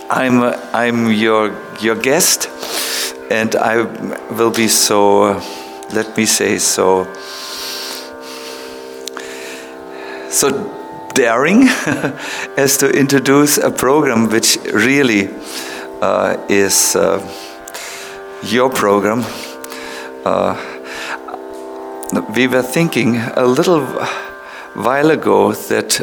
I'm your guest, and I will be so, let me say, so daring as to introduce a program which really is your program. We were thinking a little while ago that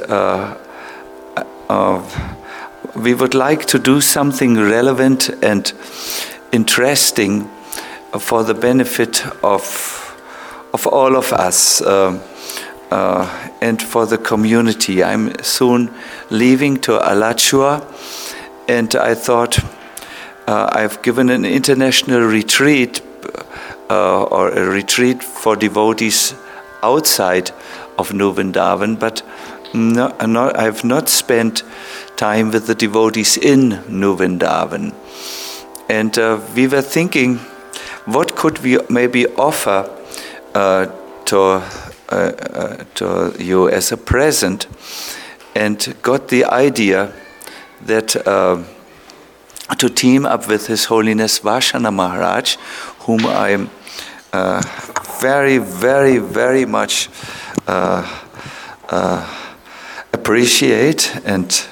we would like to do something relevant and interesting for the benefit of all of us and for the community. I'm soon leaving to Alachua, and I thought I've given an international retreat or a retreat for devotees outside of New Vrindavan, but I've not spent time with the devotees in New Vrindavan. And we were thinking, what could we maybe offer to you as a present, and got the idea that to team up with His Holiness Vashana Maharaj, whom I very, very, very much appreciate, and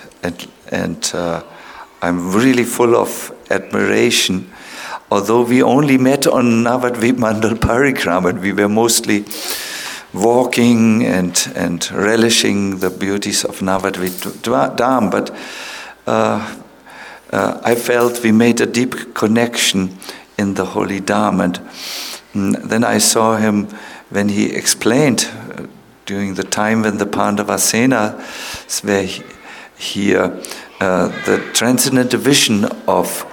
I'm really full of admiration. Although we only met on Navadvip Mandal Parikrama, and we were mostly walking and relishing the beauties of Navadvip Dham, but I felt we made a deep connection in the Holy Dham, and then I saw him when he explained during the time when the Pandavasena were here, the transcendental vision of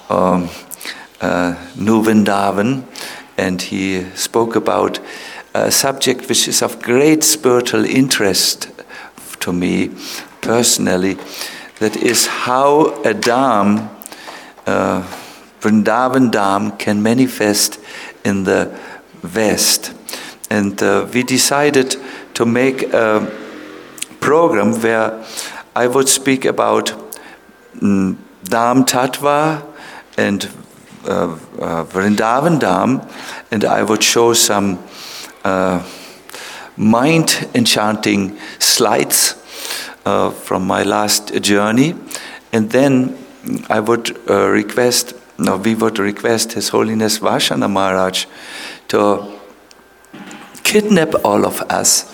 New Vrindavan, and he spoke about a subject which is of great spiritual interest to me personally, that is how a Dham, Vrindavan Dham, can manifest in the West. And we decided to make a program where I would speak about Dham Tattva and Vrindavan Dham, and I would show some mind-enchanting slides from my last journey, and then we would request His Holiness Vashana Maharaj to kidnap all of us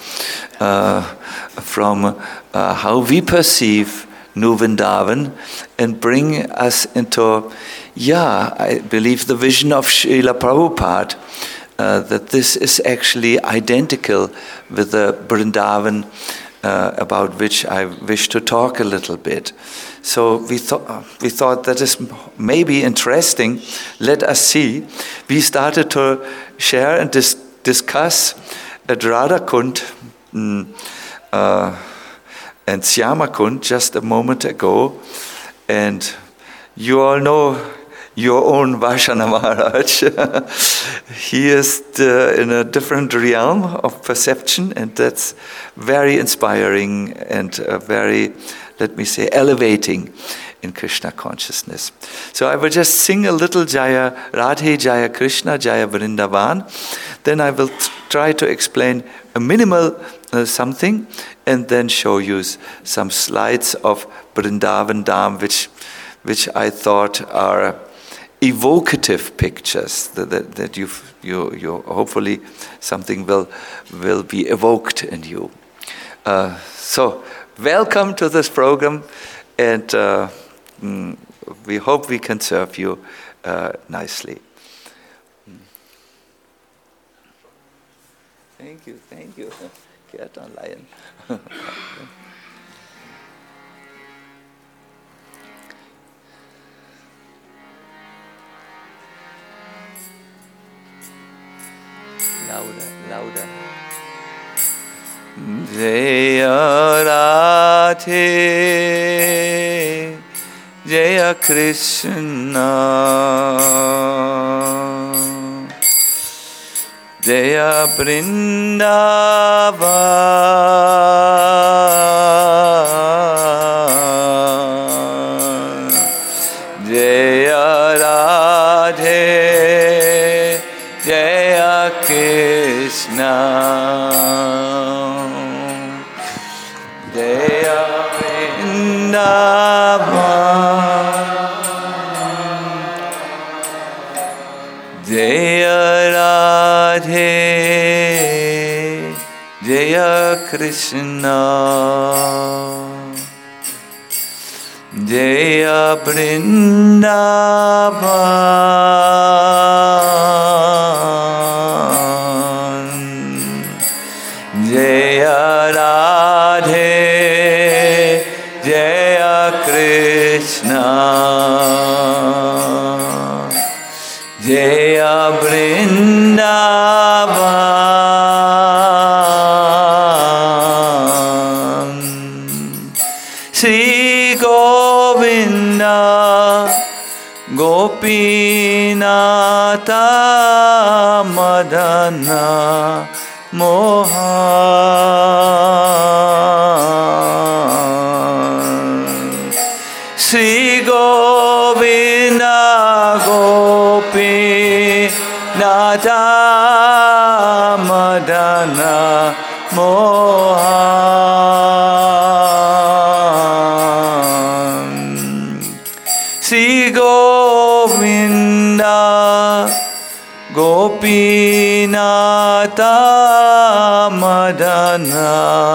from how we perceive New Vrindavan and bring us into, I believe, the vision of Srila Prabhupada, that this is actually identical with the Vrindavan about which I wish to talk a little bit. So we thought that is maybe interesting. Let us see. We started to share and discuss at Radhakund and Syamakund just a moment ago, and you all know your own Vashana Maharaj. He is in a different realm of perception, and that's very inspiring and very, let me say, elevating in Krishna consciousness. So I will just sing a little Jaya Radhe, Jaya Krishna, Jaya Vrindavan. Then I will try to explain a minimal something, and then show you some slides of Vrindavan Dham, which I thought are evocative pictures that you hopefully something will be evoked in you. So welcome to this program, and we hope we can serve you nicely. Thank you. Kirtan Lion. Louder. Jaya Radhe, Jaya Krishna, Jaya Vrindavan, Krishna, Jaya Vrindavan, Jaya Radhe, Jaya Krishna, Jaya Vrindavan, Sri Govinda Gopinatha Madana Mohan, Sri Govinda Gopinatha Madana Mohan, Sri Govinda Gopinatha Madana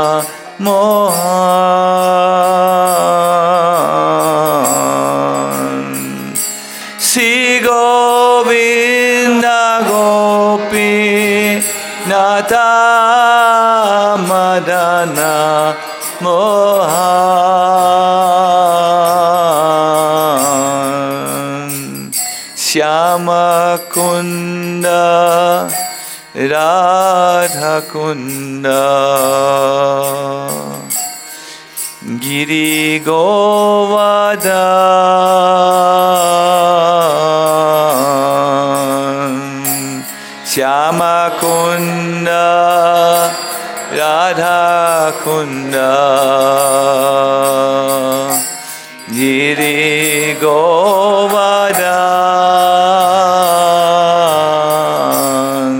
Mohan, Sri Govinda Gopinatha Madana Mohan, Shyama Kunda Radha Kunda, Giri Govardhan, Shyama Kunda Radha Kunda, Giri Govardhan,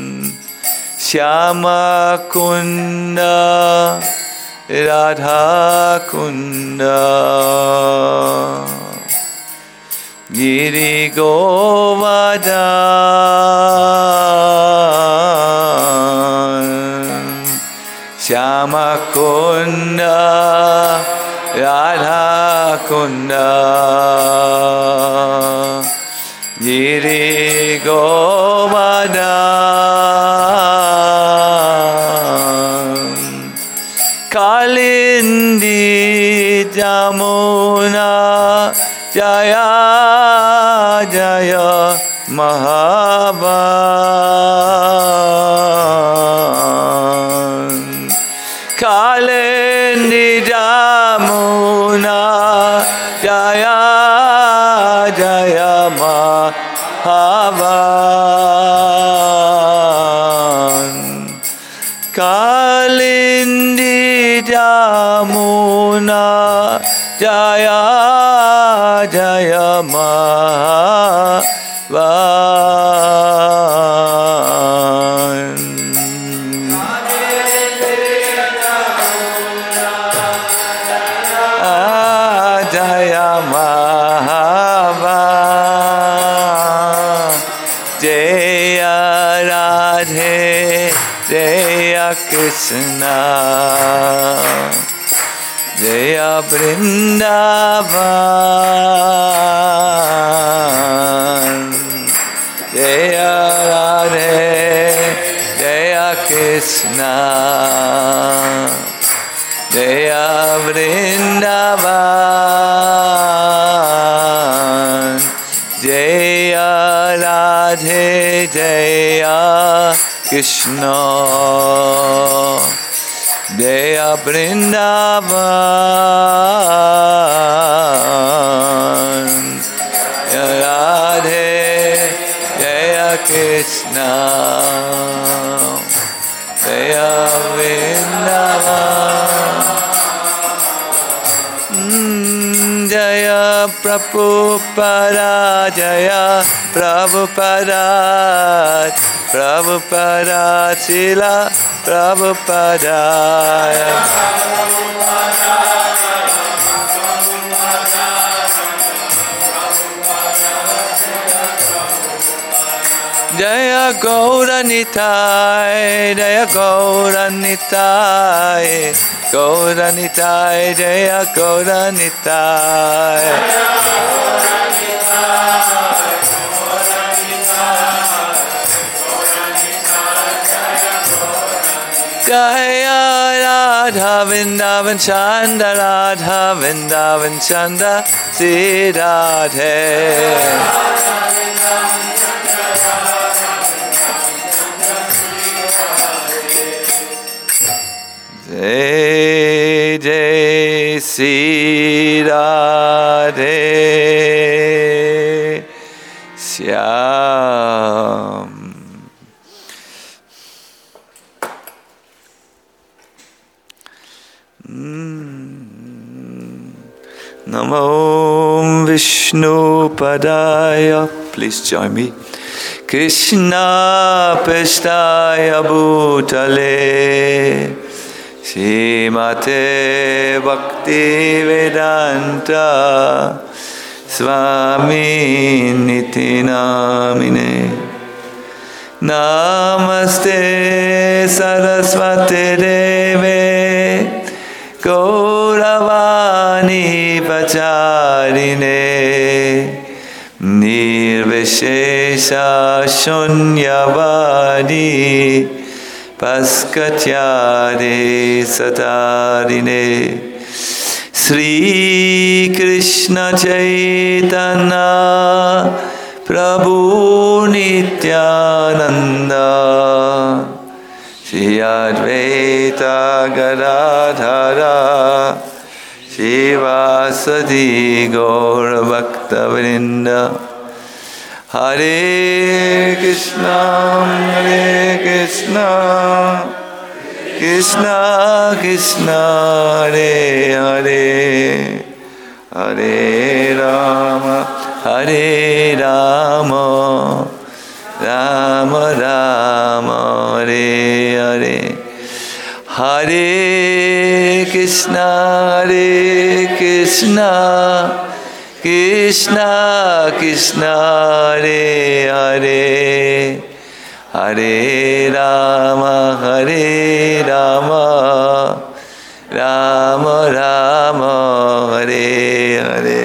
Shyama Kunda Radha Kunda, Giri Govardhan, Shyama Kunda Radha Kunda, Giri Govardhan, Kalindi Jamuna Jaya Jaya Mahavan, Kalindi Jamuna Jaya Jaya Mahavan, Kalindi Jamuna Jaya Jaya Mahavan, Jaya Mahavan, Jaya Radhe Jaya Krishna, Jaya Vrindavan, Jaya Radhe Jaya Krishna, Jaya Vrindavan, Jaya Radhe Jaya Krishna, Jaya Vrindavan, Jaya Radhe Jaya Krishna, Jaya Vrindavan, Jaya Prabhupada, Jaya Prabhupada, Prabhupada, Srila Prabhupada, Jaya Gaura Nitai, Jaya Gaura Nitai, Gaura Nitai, Jaya Gaura Nitai. Jaya Radha Vrindavan Chanda, Radha Vrindavan Chanda, Sri Radhe. Jai Jai Sri Radhe Shyam. Namo Vishnu Padaya. Please join me. Krishna Peshtaya Bhutale Srimate Bhakti Vedanta Swami Niti Namine Namaste Saraswate Deve Gauravani Pacharine Nirvishesha Shunyavadi Paskatyade Satarine Sri Krishna Chaitanya Prabhu Nityananda Shri Advaita Gadadhara Shivasadi Gaura Bhakta Vrinda Hare Krishna Krishna Krishna Hare Hare Hare Rama Rama Rama Hare Hare Hare Krishna Krishna Krishna Hare Hare Hare Rama Rama Rama Hare Hare.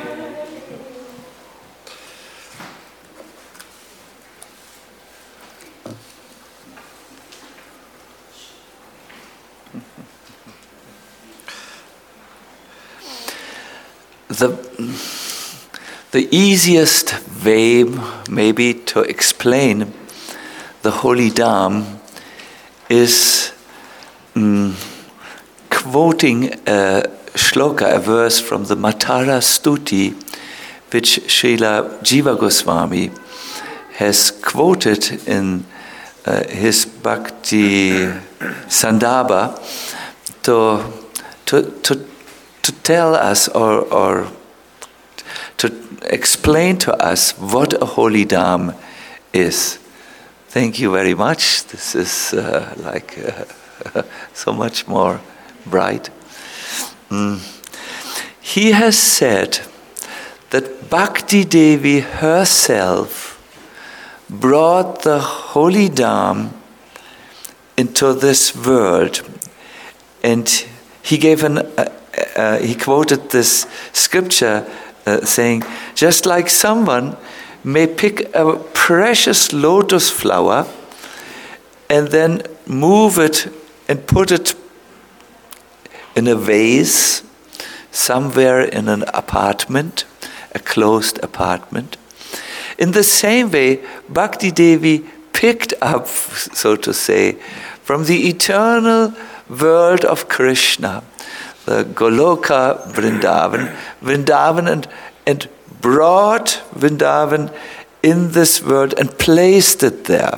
The easiest way maybe to explain the Holy Dham is quoting a shloka, a verse from the Matara Stuti, which Srila Jiva Goswami has quoted in his Bhakti Sandarbha to tell us or to explain to us what a Holy Dham is. Thank you very much. This is so much more bright. He has said that Bhakti Devi herself brought the Holy Dham into this world, and he gave he quoted this scripture saying, just like someone may pick a precious lotus flower and then move it and put it in a vase somewhere in an apartment, a closed apartment. In the same way, Bhakti Devi picked up, so to say, from the eternal world of Krishna, the Goloka Vrindavan, and brought Vrindavan in this world and placed it there.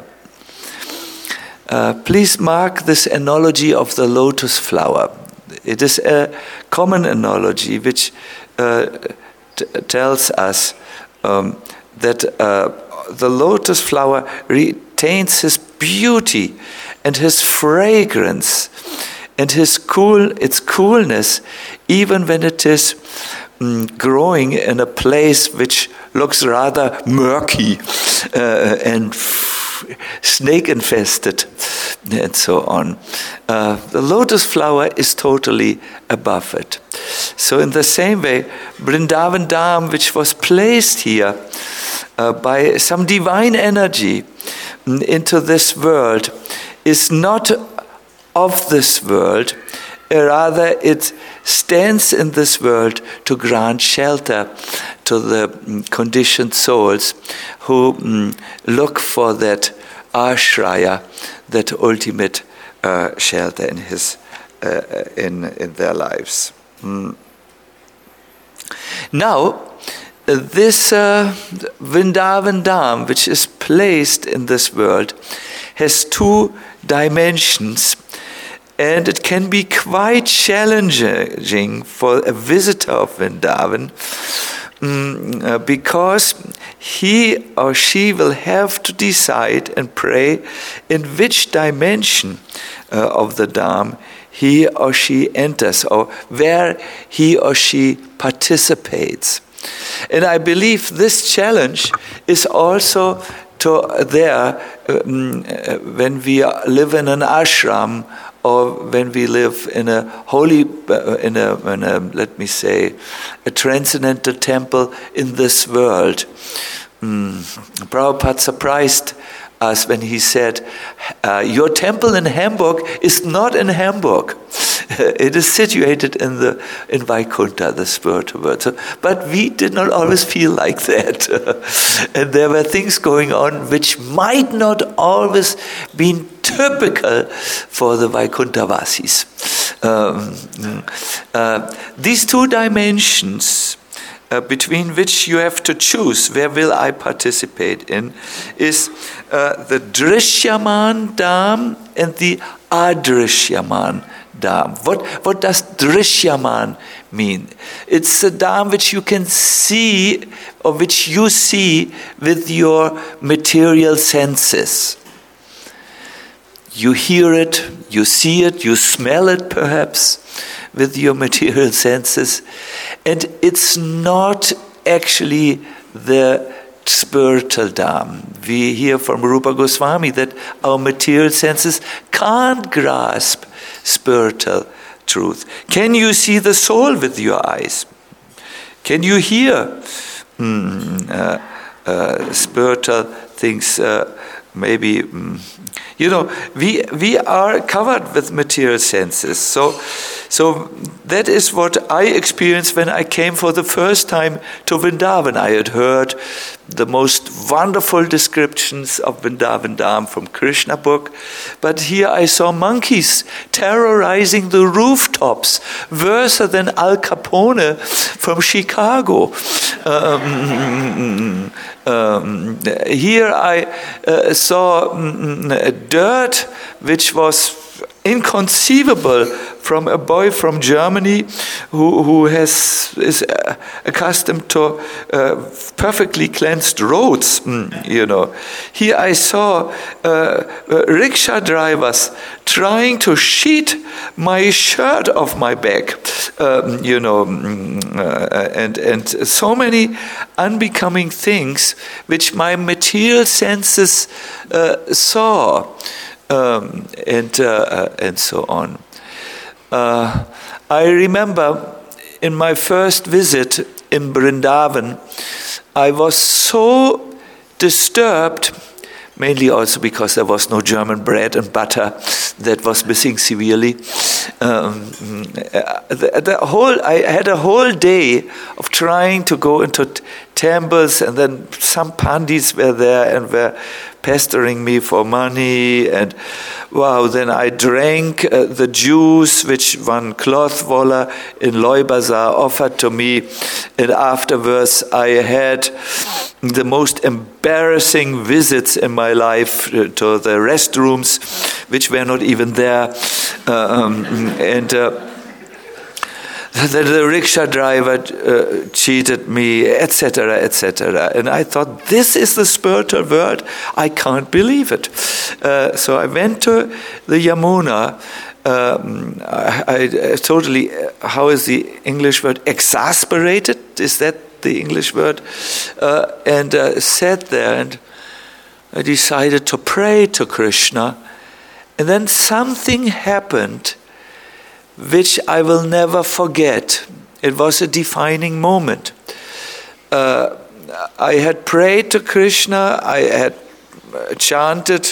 Please mark this analogy of the lotus flower. It is a common analogy which tells us that the lotus flower retains his beauty and his fragrance and its coolness, even when it is growing in a place which looks rather murky and snake infested, and so on. The lotus flower is totally above it. So in the same way, Vrindavan Dham, which was placed here by some divine energy into this world, is not of this world. Rather, it stands in this world to grant shelter to the conditioned souls who look for that ashraya, that ultimate shelter in in their lives. Now, this Vrindavan Dham, which is placed in this world, has two dimensions. And it can be quite challenging for a visitor of Vrindavan because he or she will have to decide and pray in which dimension of the Dham he or she enters, or where he or she participates. And I believe this challenge is also there when we live in an ashram, or when we live in a holy, let me say, a transcendental temple in this world. Prabhupada surprised us when he said, your temple in Hamburg is not in Hamburg. It is situated in Vaikuntha, the spiritual world. So, but we did not always feel like that. And there were things going on which might not always be typical for the Vaikuntha Vasis. These two dimensions between which you have to choose where will I participate in is the Drishyaman Dham and the Adrishyaman Dham. What does Drishyaman mean? It's a Dham which you can see, or which you see with your material senses. You hear it, you see it, you smell it perhaps with your material senses. And it's not actually the spiritual Dham. We hear from Rupa Goswami that our material senses can't grasp spiritual truth. Can you see the soul with your eyes? Can you hear spiritual things? Maybe, we are covered with material senses. So that is what I experienced when I came for the first time to Vrindavan. I had heard the most wonderful descriptions of Vrindavan Dham from Krishna book, but here I saw monkeys terrorizing the rooftops, worse than Al Capone from Chicago. Here I saw dirt which was inconceivable from a boy from Germany who is accustomed to perfectly cleansed roads. Here I saw rickshaw drivers trying to sheet my shirt off my back, and so many unbecoming things which my material senses saw. And so on. I remember in my first visit in Vrindavan, I was so disturbed, mainly also because there was no German bread and butter that was missing severely. I had a whole day of trying to go into temples, and then some pandits were there and were pestering me for money, and then I drank the juice which one cloth waller in Loy Bazaar offered to me, and afterwards I had the most embarrassing visits in my life to the restrooms, which were not even there, the rickshaw driver cheated me, etc., etc. And I thought, this is the spiritual world? I can't believe it. So I went to the Yamuna. I totally, how is the English word? Exasperated? Is that the English word? And sat there, and I decided to pray to Krishna, and then something happened which I will never forget. It was a defining moment. I had prayed to Krishna, I had chanted,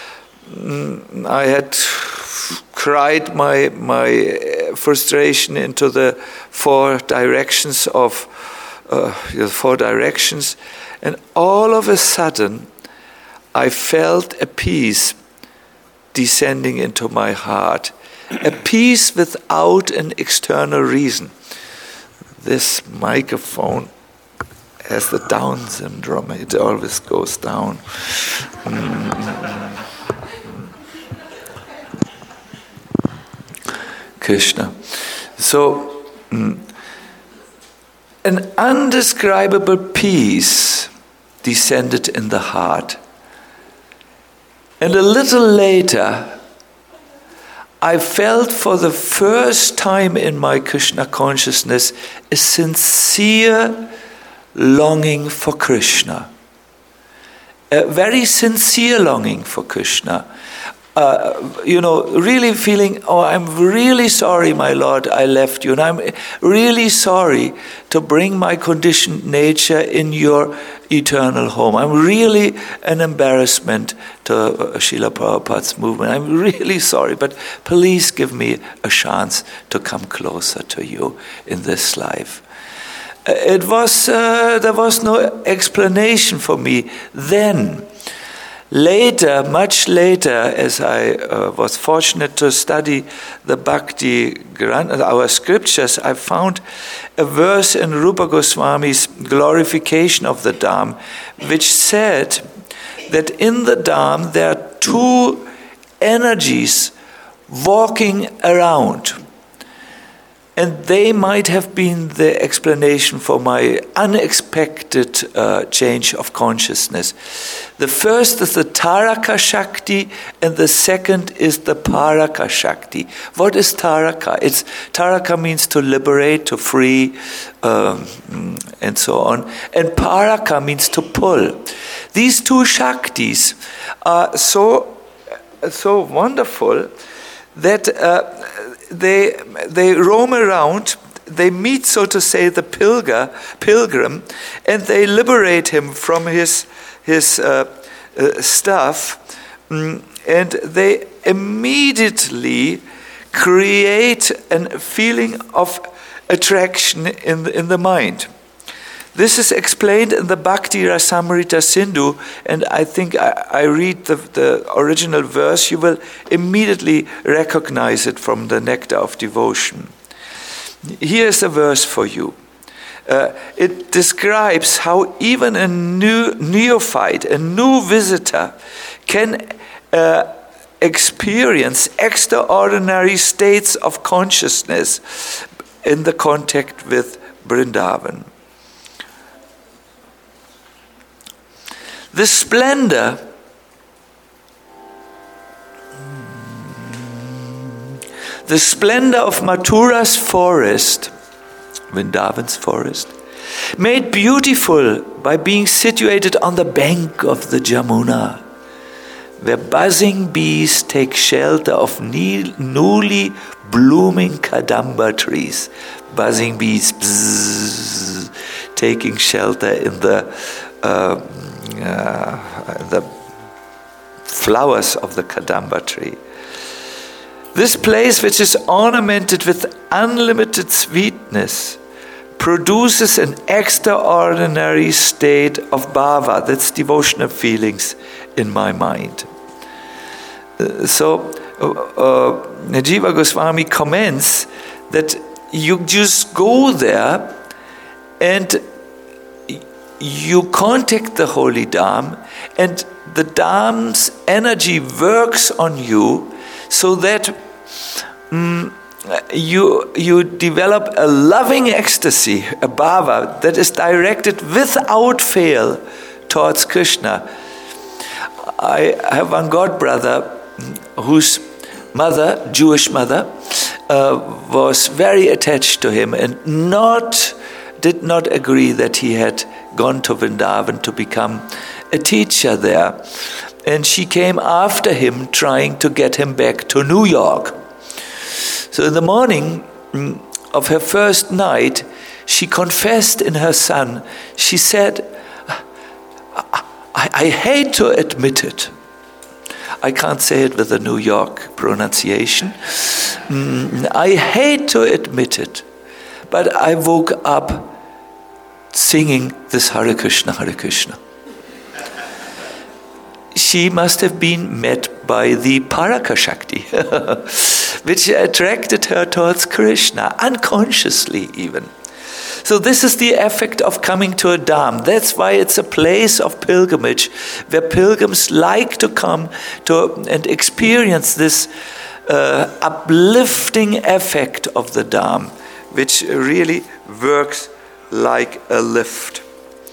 I had cried my frustration into the four directions, and all of a sudden I felt a peace descending into my heart, a peace without an external reason. This microphone has the Down syndrome, it always goes down. Krishna. So, an undescribable peace descended in the heart. And a little later, I felt for the first time in my Krishna consciousness a sincere longing for Krishna. A very sincere longing for Krishna. Really feeling, I'm really sorry, my Lord, I left you. And I'm really sorry to bring my conditioned nature in your eternal home. I'm really an embarrassment to Srila Prabhupada's movement. I'm really sorry, but please give me a chance to come closer to you in this life. There was no explanation for me then. Later, much later, as I was fortunate to study the Bhakti Granth, our scriptures, I found a verse in Rupa Goswami's glorification of the Dham, which said that in the Dham there are two energies walking around. And they might have been the explanation for my unexpected change of consciousness. The first is the Taraka Shakti, and the second is the Paraka Shakti. What is Taraka? Taraka means to liberate, to free, and so on. And Paraka means to pull. These two Shaktis are so wonderful that they roam around, they meet, so to say, the pilgrim, and they liberate him from his stuff, and they immediately create a feeling of attraction in the mind. This is explained in the Bhakti Rasamrita Sindhu, and I think I read the original verse, you will immediately recognize it from the Nectar of Devotion. Here's a verse for you. It describes how even a new neophyte, a new visitor, can experience extraordinary states of consciousness in the contact with Vrindavan. The splendor of Mathura's forest, Vrindavan's forest, made beautiful by being situated on the bank of the Jamuna, where buzzing bees take shelter of newly blooming kadamba trees. Buzzing bees, bzzz, taking shelter in the flowers of the kadamba tree. This place, which is ornamented with unlimited sweetness, produces an extraordinary state of bhava, that's devotional feelings, in my mind. So Jiva Goswami comments that you just go there and you contact the holy Dham, and the Dham's energy works on you so that you develop a loving ecstasy, a bhava that is directed without fail towards Krishna. I have one godbrother whose mother, Jewish mother, was very attached to him and did not agree that he had gone to Vrindavan to become a teacher there. And she came after him, trying to get him back to New York. So in the morning of her first night, she confessed in her son. She said, I hate to admit it. I can't say it with a New York pronunciation. I hate to admit it, but I woke up singing this Hare Krishna, Hare Krishna. She must have been met by the Parakashakti, which attracted her towards Krishna, unconsciously even. So this is the effect of coming to a dham. That's why it's a place of pilgrimage, where pilgrims like to come to and experience this uplifting effect of the dham, which really works like a lift.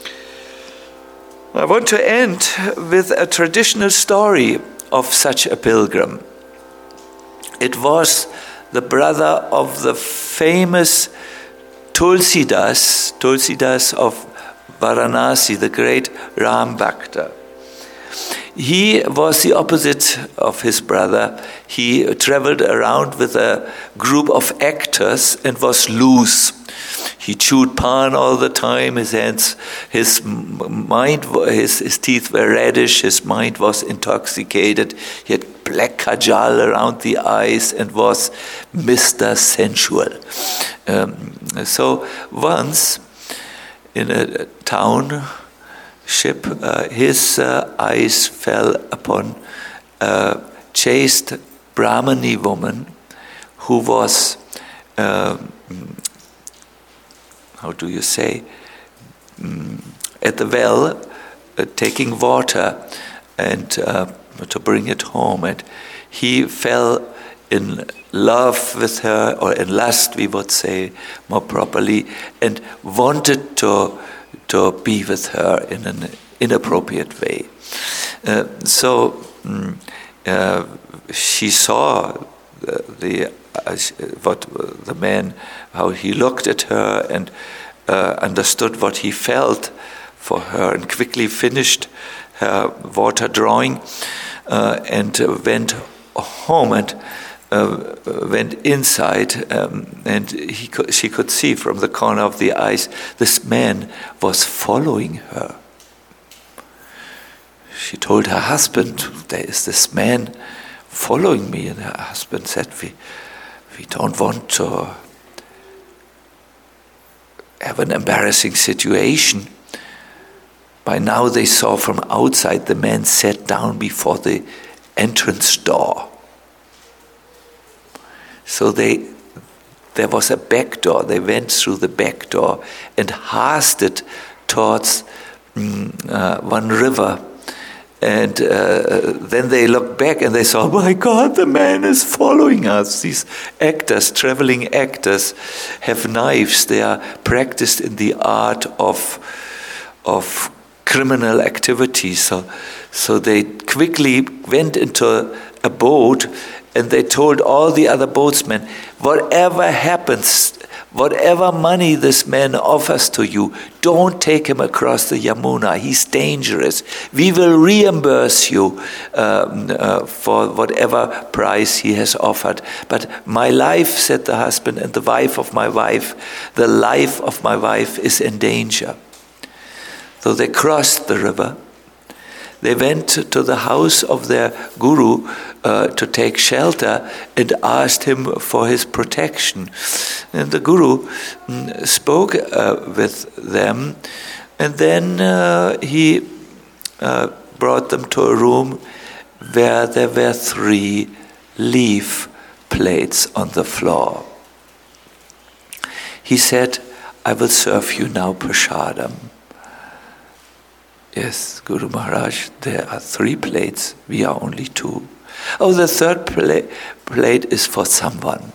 I want to end with a traditional story of such a pilgrim. It was the brother of the famous Tulsidas of Varanasi, the great Ram Bhakta. He was the opposite of his brother. He traveled around with a group of actors and was loose. He chewed pan all the time. His hands, his mind, his teeth were reddish. His mind was intoxicated. He had black kajal around the eyes and was Mr. Sensual. So once in a township, his eyes fell upon a chaste Brahmani woman who was how do you say, at the well, taking water and to bring it home. And he fell in love with her, or in lust, we would say more properly, and wanted to be with her in an inappropriate way. So she saw the man, how he looked at her, and understood what he felt for her, and quickly finished her water drawing and went home and went inside, and she could see from the corner of the eyes this man was following her. She told her husband, there is this man following me, and her husband said, we don't want to have an embarrassing situation. By now they saw from outside the man sat down before the entrance door. So there was a back door. They went through the back door and hasted towards one river. And then they looked back and they saw, oh my God, the man is following us. These actors, traveling actors, have knives. They are practiced in the art of criminal activity. So they quickly went into a boat and they told all the other boatsmen, whatever happens, whatever money this man offers to you, don't take him across the Yamuna. He's dangerous. We will reimburse you for whatever price he has offered. But my life, said the husband, and the life of my wife is in danger. So they crossed the river. They went to the house of their guru to take shelter and asked him for his protection. And the guru spoke with them, and then he brought them to a room where there were 3 leaf plates on the floor. He said, I will serve you now prasadam. Yes, Guru Maharaj, there are 3 plates, we are only 2. Oh, the 3rd plate is for someone.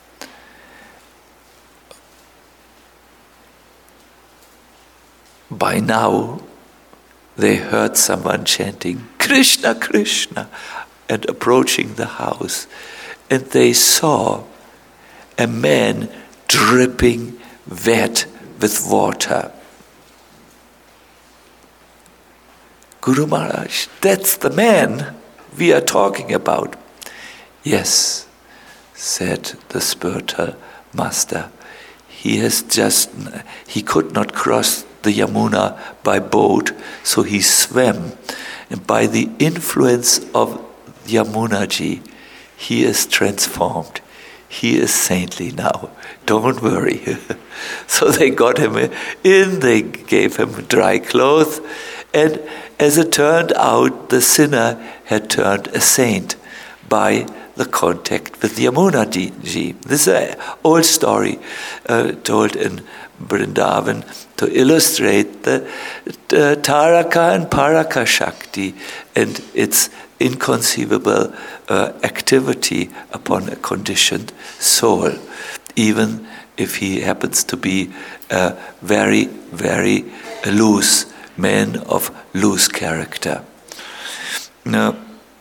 By now, they heard someone chanting, Krishna, Krishna, and approaching the house. And they saw a man dripping wet with water. Guru Maharaj, that's the man we are talking about. Yes, said the spiritual master. He could not cross the Yamuna by boat, so he swam. And by the influence of Yamunaji, he is transformed. He is saintly now. Don't worry. So they got him in, they gave him dry clothes, and as it turned out, the sinner had turned a saint by the contact with Yamunaji. This is an old story told in Vrindavan to illustrate the Taraka and Paraka Shakti and its inconceivable activity upon a conditioned soul, even if he happens to be a very, very loose man of loose character. Now,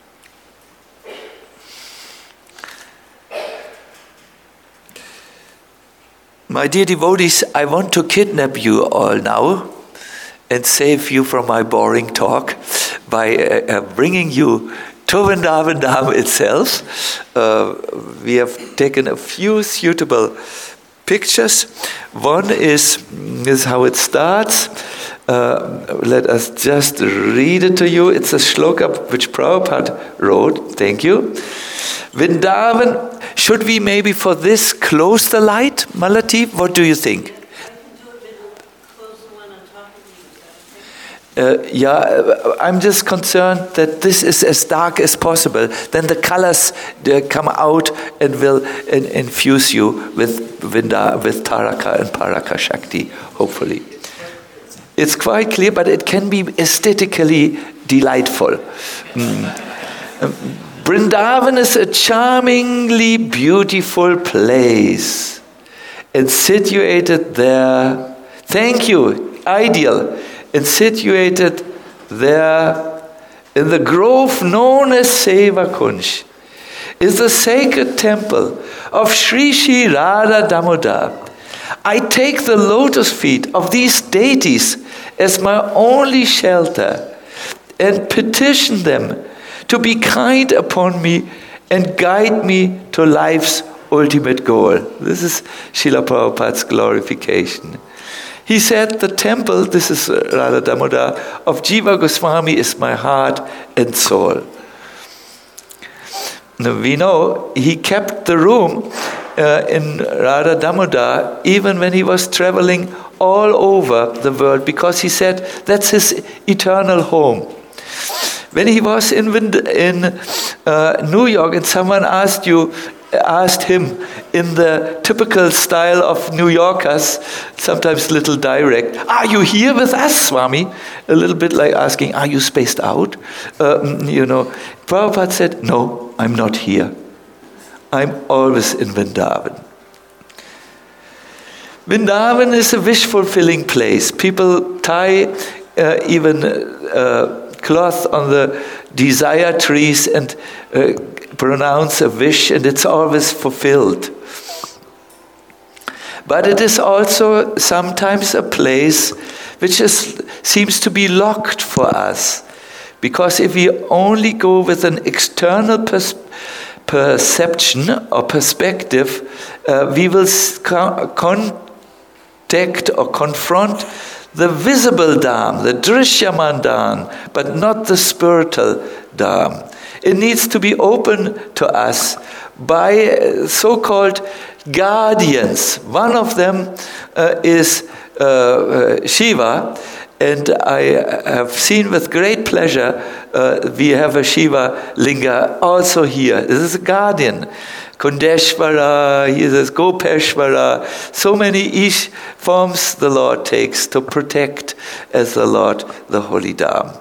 my dear devotees, I want to kidnap you all now and save you from my boring talk by bringing you to Vrindavan Dham itself. We have taken a few suitable pictures. One is how it starts. Let us just read it to you. It's a shloka which Prabhupada wrote. Thank you. Vrindavan. Should we maybe for this close the light, Malati? What do you think? I'm just concerned that this is as dark as possible. Then the colors come out and will infuse you with Taraka and Paraka Shakti, hopefully. It's quite clear, but it can be aesthetically delightful. Vrindavan is a charmingly beautiful place and situated there. Thank you, ideal. And situated there in the grove known as Seva Kunj is the sacred temple of Sri Sri Radha Damodar. I take the lotus feet of these deities as my only shelter and petition them to be kind upon me and guide me to life's ultimate goal. This is Srila Prabhupada's glorification. He said, the temple, this is Radha Damodar, of Jiva Goswami is my heart and soul. Now we know he kept the room in Radha Damodar even when he was traveling all over the world, because he said that's his eternal home. When he was in New York and someone asked him in the typical style of New Yorkers, sometimes a little direct, are you here with us, Swami? A little bit like asking, are you spaced out? Prabhupada said, no, I'm not here. I'm always in Vrindavan. Vrindavan is a wish-fulfilling place. People tie even cloth on the desire trees and pronounce a wish, and it's always fulfilled. But it is also sometimes a place which seems to be locked for us, because if we only go with an external perception or perspective, we will contact or confront the visible Dham, the Drishyaman Dham, but not the spiritual Dham. It needs to be open to us by so-called guardians. One of them is Shiva, and I have seen with great pleasure we have a Shiva Linga also here. This is a guardian. Kundeshwara, he says Gopeshwara, so many forms the Lord takes to protect as the Lord, the Holy Dham.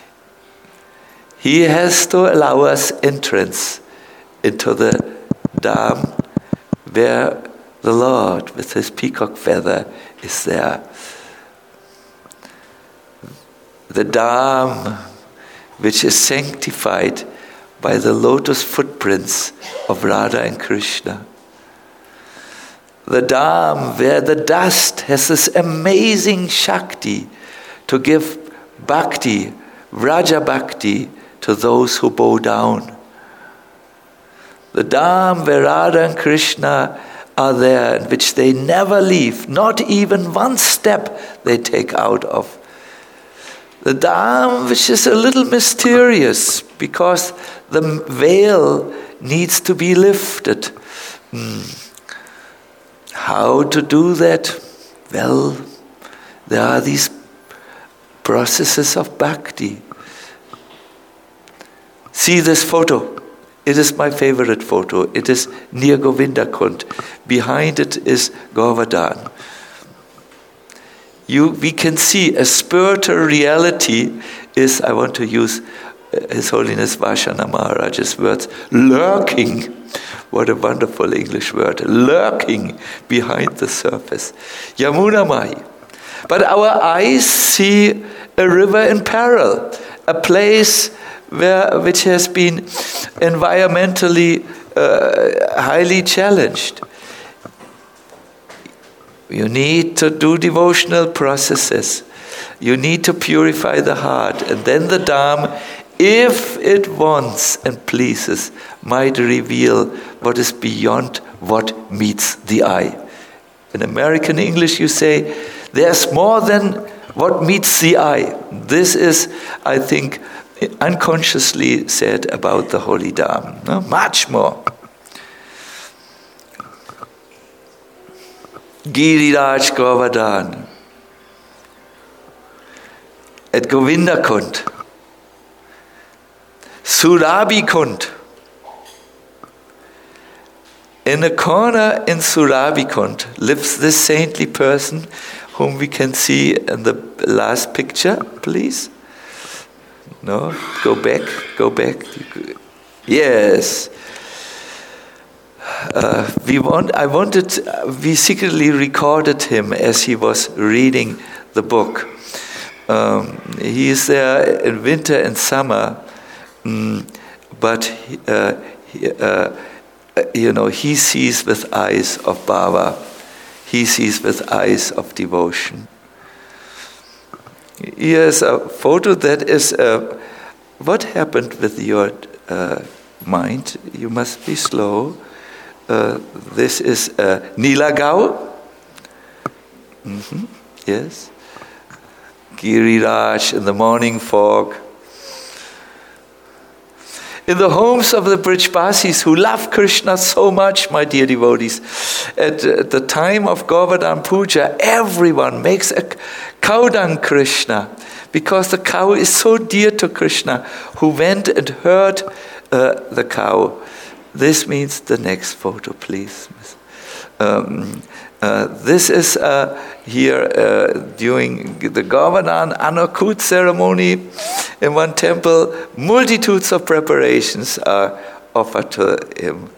He has to allow us entrance into the Dham where the Lord with his peacock feather is there. The Dham which is sanctified by the lotus footprints of Radha and Krishna. The Dham where the dust has this amazing Shakti to give bhakti Vraja Bhakti to those who bow down. The Dham where Radha and Krishna are there, in which they never leave, not even one step they take out of. The Dham which is a little mysterious because the veil needs to be lifted. How to do that? Well, there are these processes of bhakti. See this photo. It is my favorite photo. It is near Govindakund. Behind it is Govardhan. We can see a spiritual reality is, I want to use His Holiness Vajrayana Maharaj's words, lurking. What a wonderful English word. Lurking behind the surface. Yamuna Mahi. But our eyes see a river in peril, a place which has been environmentally highly challenged. You need to do devotional processes. You need to purify the heart. And then the Dham, if it wants and pleases, might reveal what is beyond what meets the eye. In American English you say, there's more than what meets the eye. This is, I think, unconsciously said about the Holy Dham. No? Much more. Giriraj Govardhan at Govindakund, Surabhikund. In a corner in Surabhikund lives this saintly person whom we can see in the last picture, please. No, go back. Yes. We secretly recorded him as he was reading the book. He is there in winter and summer, but he sees with eyes of bhava. He sees with eyes of devotion. Here's a photo that is, what happened with your mind? You must be slow. This is Nilagau. Yes. Giriraj in the morning fog. In the homes of the Brijbasis who love Krishna so much, my dear devotees, at the time of Govardhan Puja, everyone makes a cow dung Krishna, because the cow is so dear to Krishna, who went and heard the cow. This means the next photo, please. This is here during the Govardhan Anakut ceremony in one temple. Multitudes of preparations are offered to him.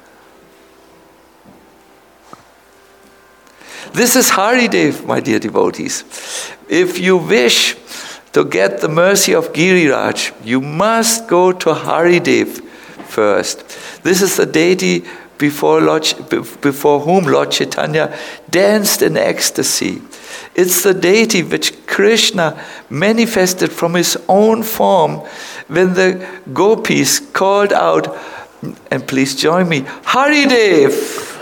This is Haridev, my dear devotees. If you wish to get the mercy of Giriraj, you must go to Haridev first. This is the deity before whom Lord Chaitanya danced in ecstasy. It's the deity which Krishna manifested from his own form when the gopis called out, and please join me, Haridev!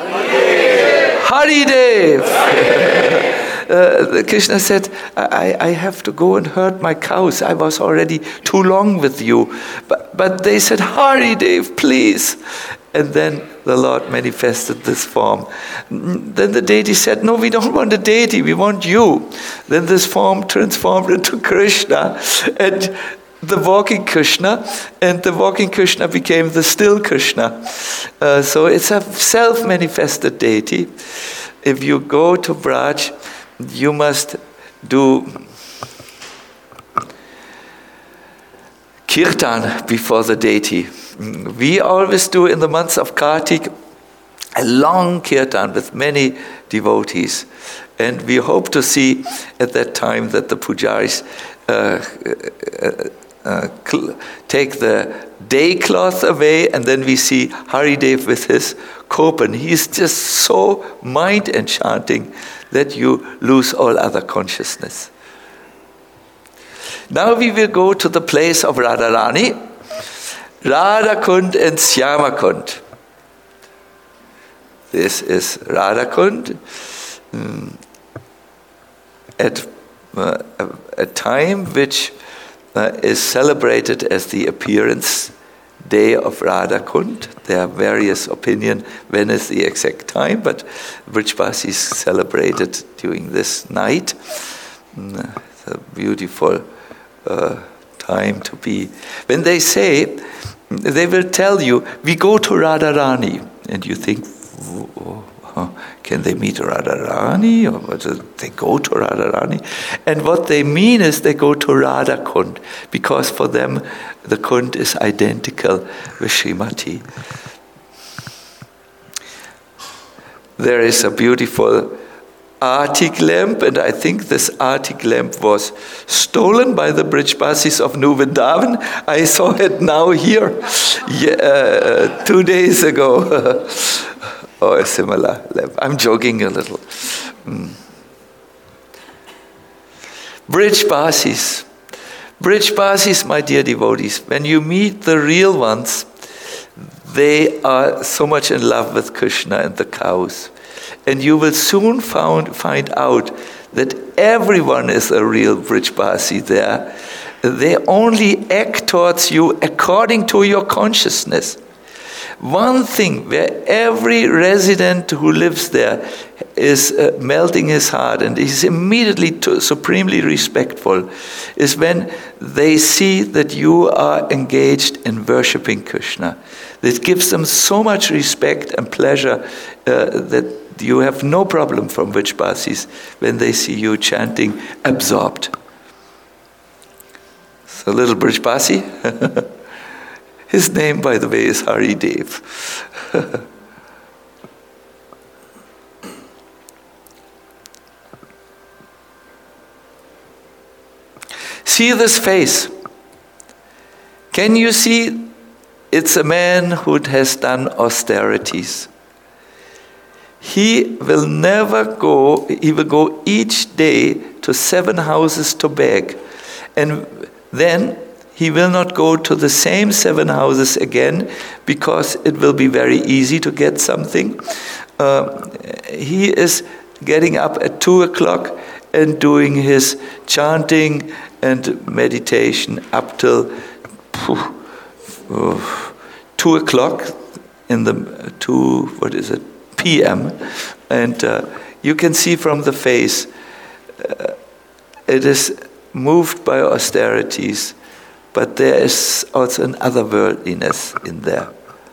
Haridev! Krishna said, I have to go and herd my cows. I was already too long with you. But they said, Haridev, please. And then the Lord manifested this form. Then the deity said, no, we don't want a deity, we want you. Then this form transformed into Krishna and the walking Krishna, and the walking Krishna became the still Krishna. So it's a self-manifested deity. If you go to Braj, you must do kirtan before the deity. We always do in the months of Kartik a long kirtan with many devotees. And we hope to see at that time that the pujaris take the day cloth away, and then we see Haridev with his kopan. He's just so mind enchanting that you lose all other consciousness. Now we will go to the place of Radharani, Radhakund and Syamakund. This is Radhakund at a time which is celebrated as the appearance day of Radhakund. There are various opinions when is the exact time, but Vrishbasis celebrated during this night. It's a beautiful time to be. When they say, they will tell you, we go to Radharani, and you think, can they meet Radharani? Or they go to Radharani? And what they mean is they go to Radhakund, because for them the Kund is identical with Srimati. There is a beautiful Arctic lamp, and I think this Arctic lamp was stolen by the Vrishbasis of New Vrindavan. I saw it now here 2 days ago. Or a similar lamp. I'm joking a little. Vrishbasis. Vrishbasis, my dear devotees, when you meet the real ones, they are so much in love with Krishna and the cows. And you will soon find out that everyone is a real Vrishbasi there. They only act towards you according to your consciousness. One thing where every resident who lives there is melting his heart and is immediately supremely respectful is when they see that you are engaged in worshipping Krishna. This gives them so much respect and pleasure that you have no problem from Vrishbasis when they see you chanting absorbed. So little Vrishbasi. His name, by the way, is Hari Dev. See this face. Can you see? It's a man who has done austerities. He will go each day to 7 houses to beg. And then he will not go to the same 7 houses again because it will be very easy to get something. He is getting up at 2 o'clock and doing his chanting and meditation up till 2 o'clock in the p.m. And you can see from the face, it is moved by austerities. But there is also an otherworldliness in there.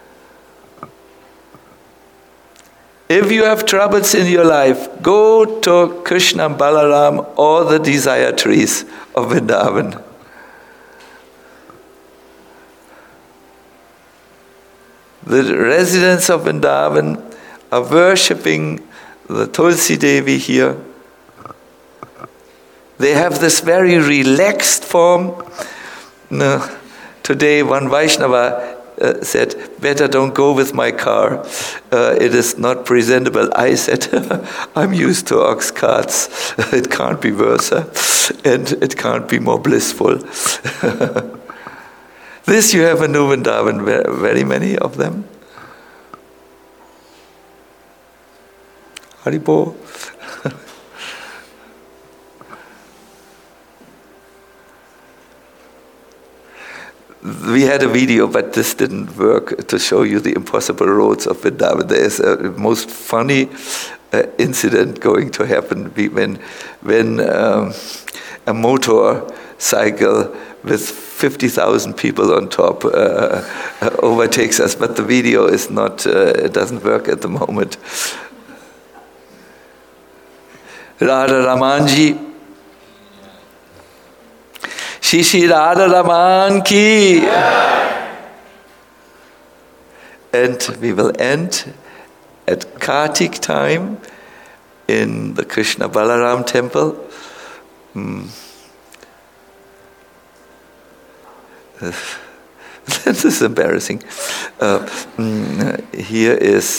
If you have troubles in your life, go to Krishna, Balaram, or the desire trees of Vrindavan. The residents of Vrindavan are worshipping the Tulsi Devi here. They have this very relaxed form. No. Today one Vaishnava said, better don't go with my car. It is not presentable. I said, I'm used to ox carts. It can't be worse. And it can't be more blissful. This you have in New Vrindavan, very many of them. Haribo. We had a video, but this didn't work, to show you the impossible roads of Vrindavan. There is a most funny incident going to happen when a motorcycle with 50,000 people on top overtakes us. But the video is not, it doesn't work at the moment. Radha Ramanji. Shishi Radha Raman ki. And we will end at Kartik time in the Krishna Balaram temple. This is embarrassing. Here is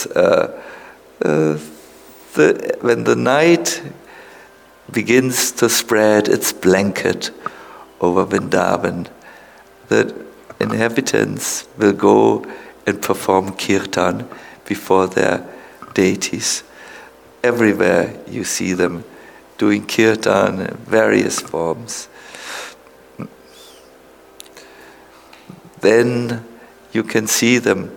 when the night begins to spread its blanket over Vrindavan. The inhabitants will go and perform kirtan before their deities. Everywhere you see them doing kirtan in various forms. Then you can see them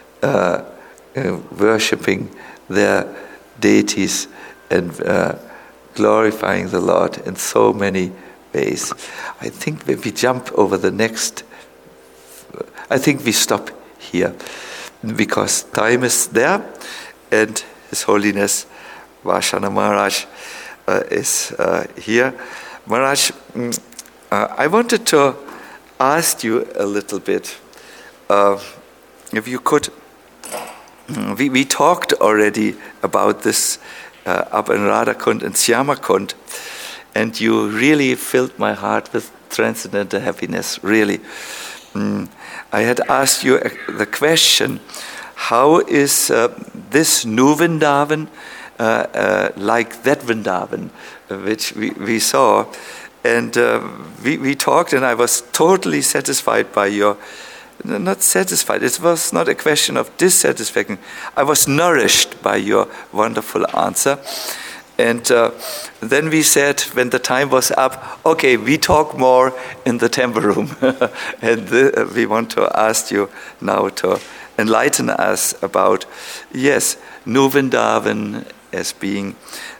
worshipping their deities and glorifying the Lord in so many ways. I think if we jump over the next, I think we stop here because time is there and His Holiness Vashana Maharaj is here. Maharaj, I wanted to ask you a little bit, if you could, we talked already about this up in Radhakund and Syamakund, and you really filled my heart with transcendental happiness, really. I had asked you the question, how is this new Vrindavan like that Vrindavan, which we saw? And we talked, and I was totally satisfied by your, not satisfied, it was not a question of dissatisfaction. I was nourished by your wonderful answer. And then we said, when the time was up, okay, we talk more in the temple room. And we want to ask you now to enlighten us about, yes, New Vrindavan as being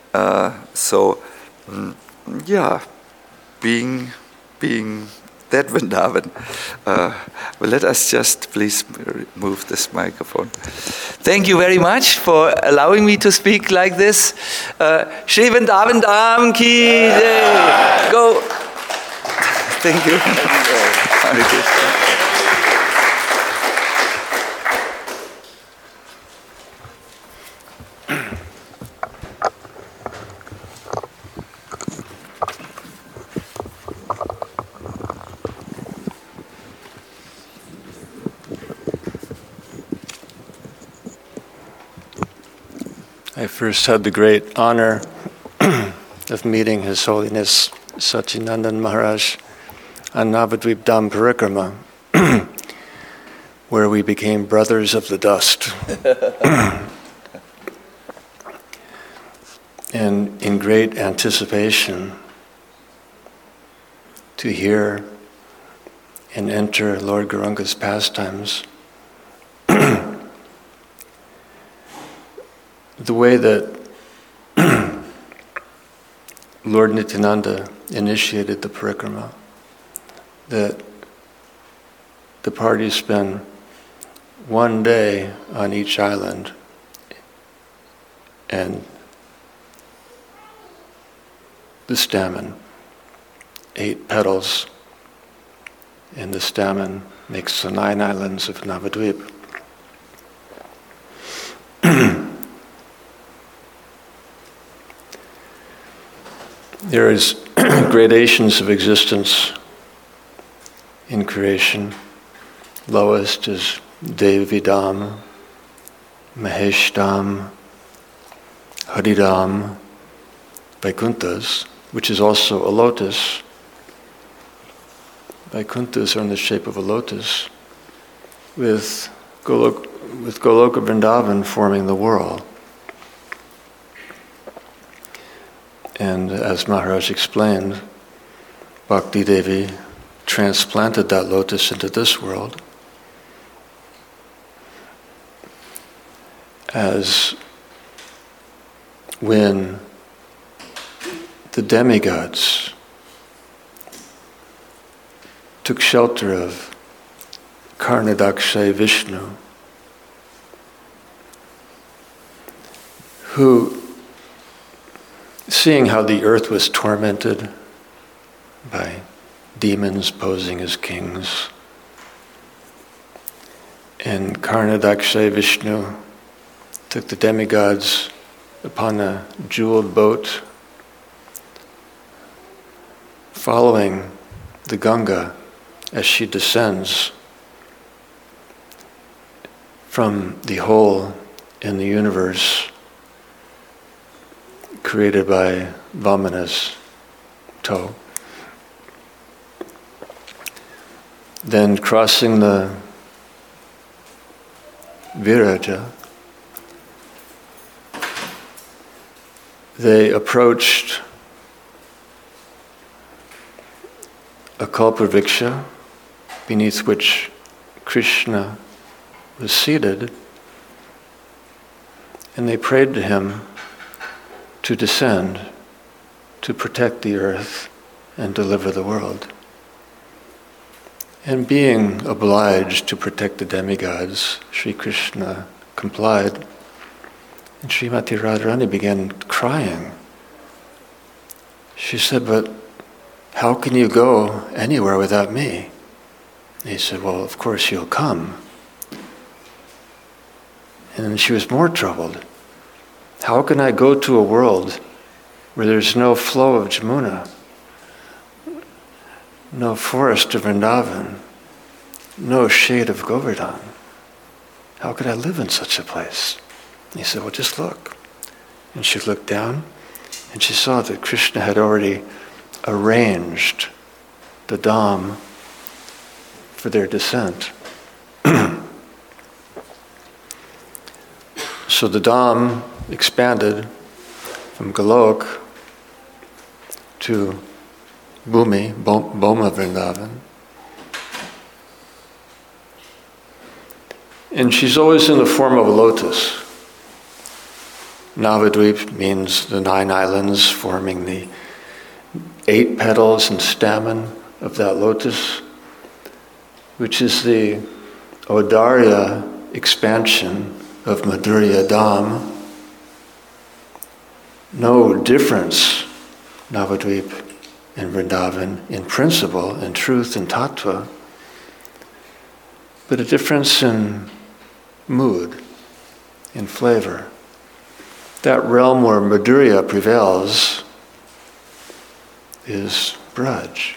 being that Vrindavan. Well, let us just please move this microphone. Thank you very much for allowing me to speak like this. Shri Vrindavan Dham ki jai. Go. Thank you. Hare Krishna. I first had the great honor of meeting His Holiness Sachinandan Maharaj on Navadvip Dham Parikrama, where we became brothers of the dust. And in great anticipation to hear and enter Lord Gauranga's pastimes, the way that Lord Nityananda initiated the parikrama, that the parties spend one day on each island, and the stamen, 8 petals, and the stamen makes the 9 islands of Navadvip. There is gradations of existence in creation. Lowest is Devidam, Maheshdam, Haridam, Vaikunthas, which is also a lotus. Vaikunthas are in the shape of a lotus, with Goloka Vrindavan forming the world. And as Maharaj explained, Bhakti Devi transplanted that lotus into this world as when the demigods took shelter of Karnadakshay Vishnu, who, seeing how the earth was tormented by demons posing as kings, and Karnadakshay Vishnu took the demigods upon a jeweled boat, following the Ganga as she descends from the hole in the universe created by Vamana's toe. Then crossing the Viraja, they approached a kalpavriksha beneath which Krishna was seated, and they prayed to him to descend, to protect the earth and deliver the world. And being obliged to protect the demigods, Sri Krishna complied, and Srimati Radharani began crying. She said, "But how can you go anywhere without me?" And he said, "Well, of course you'll come." And then she was more troubled. "How can I go to a world where there's no flow of Jamuna, no forest of Vrindavan, no shade of Govardhan? How could I live in such a place?" And he said, "Well, just look." And she looked down, and she saw that Krishna had already arranged the Dham for their descent. So the Dham expanded from Golok to Bhumi, Boma Vrindavan. And she's always in the form of a lotus. Navadvip means the 9 islands forming the 8 petals and stamen of that lotus, which is the Audarya expansion of Madhurya Dham. No difference, Navadvip and Vrindavan, in principle, in truth, and tattva, but a difference in mood, in flavor. That realm where Madhurya prevails is Braj.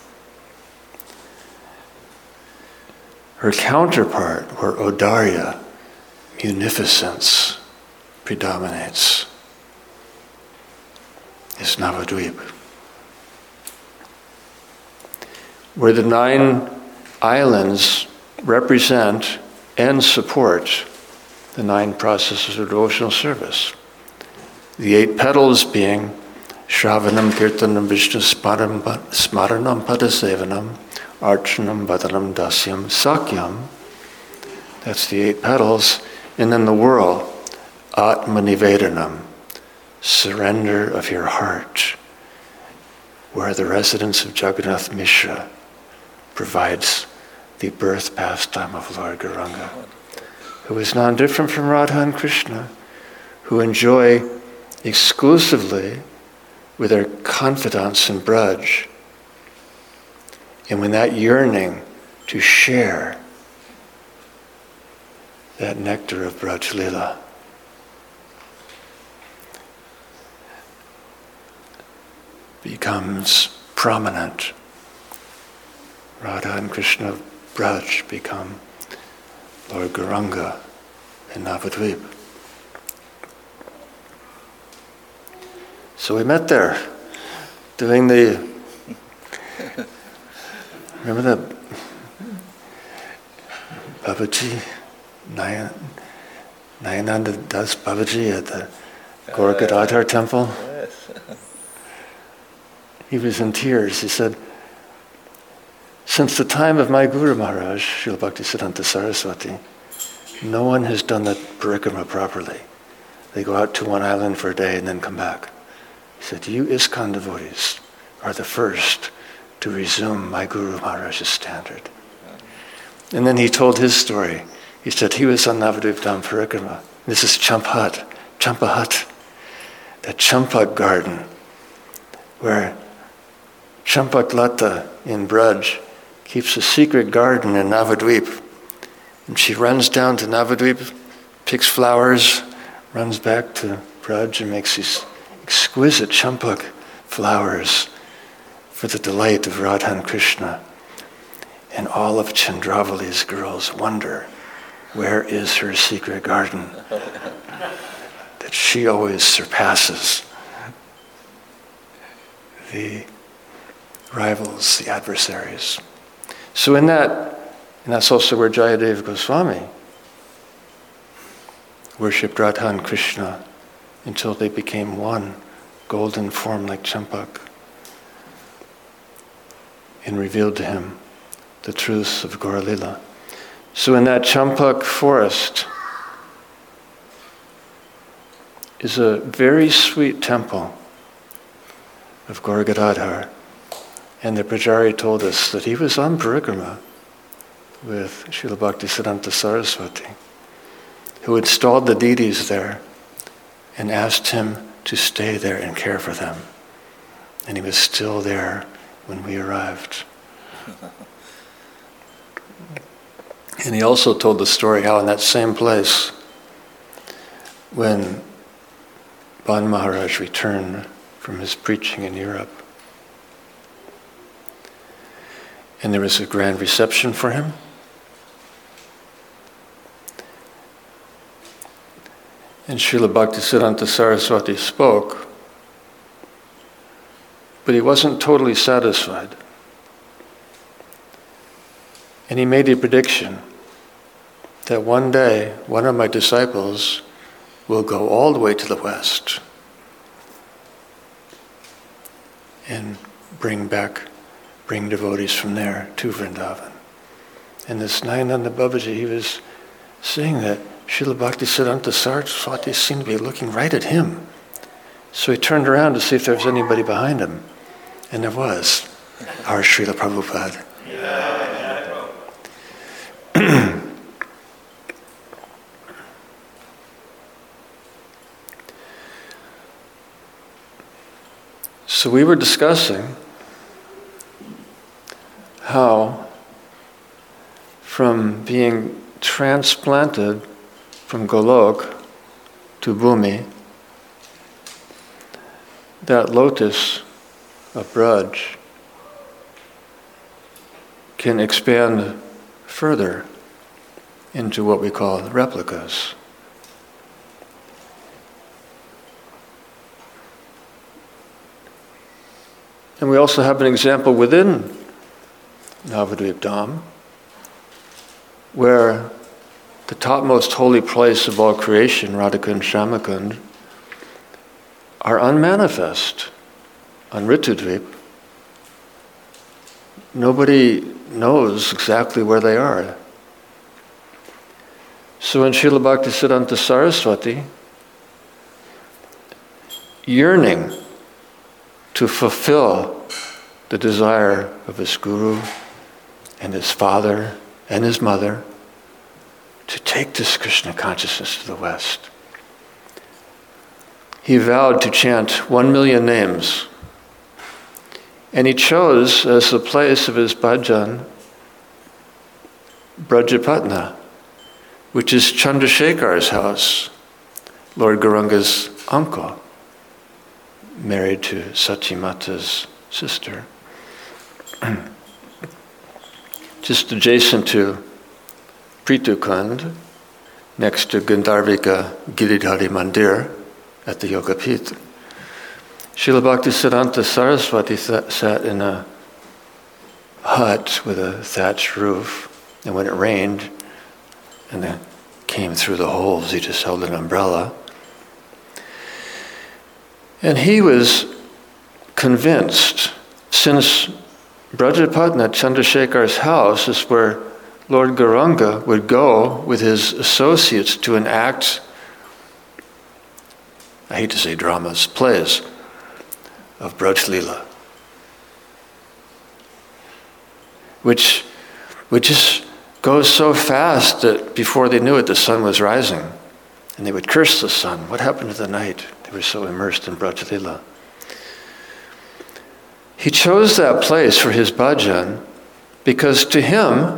Her counterpart, where Audarya, munificence, predominates, is Navadvip. Where the 9 islands represent and support the 9 processes of devotional service. The 8 petals being Shravanam, Kirtanam, Vishnu Smaranam, Padasevanam, Archanam, Vadanam, Dasyam, Sakyam. That's the 8 petals. And then the whirl, Atmanivedanam, surrender of your heart, where the residence of Jagannath Mishra provides the birth pastime of Lord Gauranga, who is non-different from Radha and Krishna, who enjoy exclusively with their confidants in Braj. And when that yearning to share that nectar of Braj Lila becomes prominent, Radha and Krishna of Braj become Lord Gauranga in Navadvip. So we met there, doing the, remember that Babaji, Nayananda Das Babaji at the Gorakhadhar temple? Yes. He was in tears. He said, "Since the time of my Guru Maharaj, Srila Bhaktisiddhanta Saraswati, no one has done the parikrama properly. They go out to one island for a day and then come back." He said, "You ISKCON devotees are the first to resume my Guru Maharaj's standard." And then he told his story. He said he was on Navadvip Dham Parikrama. This is Champahat, that Champak garden, where Champak Lata in Braj keeps a secret garden in Navadvip. And she runs down to Navadvip, picks flowers, runs back to Braj and makes these exquisite champak flowers for the delight of Radha and Krishna. And all of Chandravali's girls wonder, where is her secret garden that she always surpasses the rivals, the adversaries. So in that, and that's also where Jayadeva Goswami worshipped Radha and Krishna until they became one, golden form like Champak, and revealed to him the truths of Gaura Lila. So in that Champak forest is a very sweet temple of Gaura Gadadhar. And the Pujari told us that he was on parikrama with Srila Bhaktisiddhanta Saraswati, who installed the deities there and asked him to stay there and care for them. And he was still there when we arrived. And he also told the story how in that same place, when Ban Maharaj returned from his preaching in Europe, and there was a grand reception for him, and Srila Bhaktisiddhanta Saraswati spoke, but he wasn't totally satisfied. And he made a prediction that one day one of my disciples will go all the way to the west and bring devotees from there to Vrindavan. And this Nayananda Babaji, he was saying that Srila Bhaktisiddhanta Saraswati seemed to be looking right at him. So he turned around to see if there was anybody behind him. And there was, our Srila Prabhupada. So we were discussing how from being transplanted from Golok to Bhumi, that lotus of Braj can expand further into what we call replicas. And we also have an example within Navadvip Dham, where the topmost holy place of all creation, Radhakund, Shyamakund, are unmanifest on Ritudvip. Nobody knows exactly where they are. So when Srila Bhaktisiddhanta Saraswati, yearning to fulfill the desire of his guru and his father and his mother to take this Krishna consciousness to the West, he vowed to chant 1 million names. And he chose as the place of his bhajan Brajapatna, which is Chandrasekhar's house, Lord Gauranga's uncle, married to Sachimata's sister. Just adjacent to Pritukund, next to Gandharvika Giridhari Mandir at the Yogapith. Srila Bhaktisiddhanta Saraswati sat in a hut with a thatched roof, and when it rained and it came through the holes, he just held an umbrella. And he was convinced, since Brajapatna, Chandrasekhar's house, is where Lord Gauranga would go with his associates to enact, I hate to say dramas, plays of Braj Leela, which just goes so fast that before they knew it, the sun was rising. And they would curse the sun. What happened to the night? They were so immersed in Braj Leela. He chose that place for his bhajan because to him,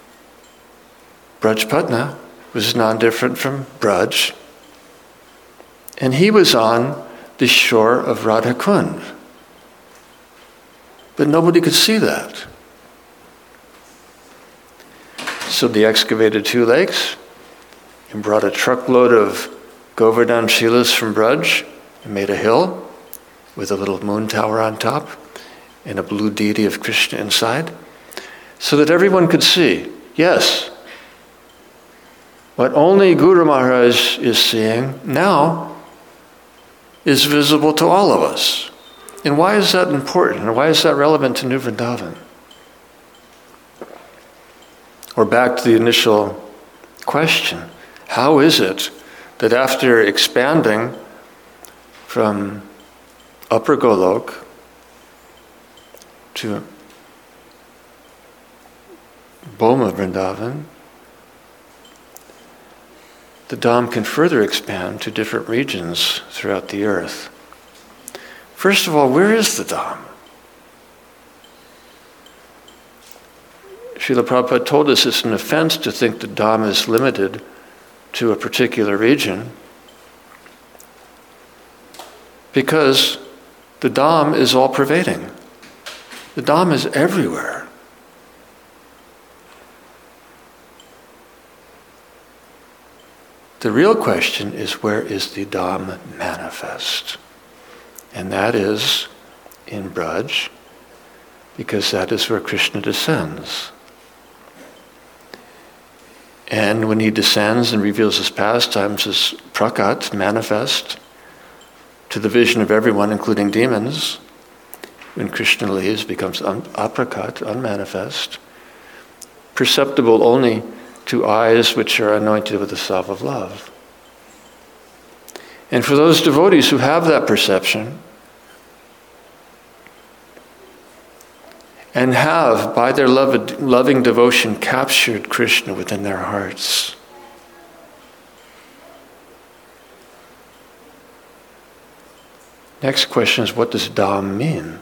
Brajpatna was non-different from Braj. And he was on the shore of Radhakund. But nobody could see that. So they excavated 2 lakes and brought a truckload of Govardhan Shilas from Braj and made a hill with a little moon tower on top and a blue deity of Krishna inside. so that everyone could see, yes, what only Guru Maharaj is seeing now is visible to all of us. And why is that important? And why is that relevant to New Vrindavan? Or back to the initial question, how is it that after expanding from Upper Golok to Boma Vrindavan, the Dham can further expand to different regions throughout the earth? First of all, where is the Dham? Srila Prabhupada told us it's an offense to think the Dham is limited to a particular region, because the Dham is all-pervading. The Dham is everywhere. The real question is, where is the Dham manifest? And that is in Braj, because that is where Krishna descends. And when he descends and reveals his pastimes as prakat, manifest, to the vision of everyone, including demons, when Krishna leaves, becomes aprakat, unmanifest, perceptible only to eyes which are anointed with the salve of love. And for those devotees who have that perception, and have, by their loving devotion, captured Krishna within their hearts, next question is, what does Dham mean?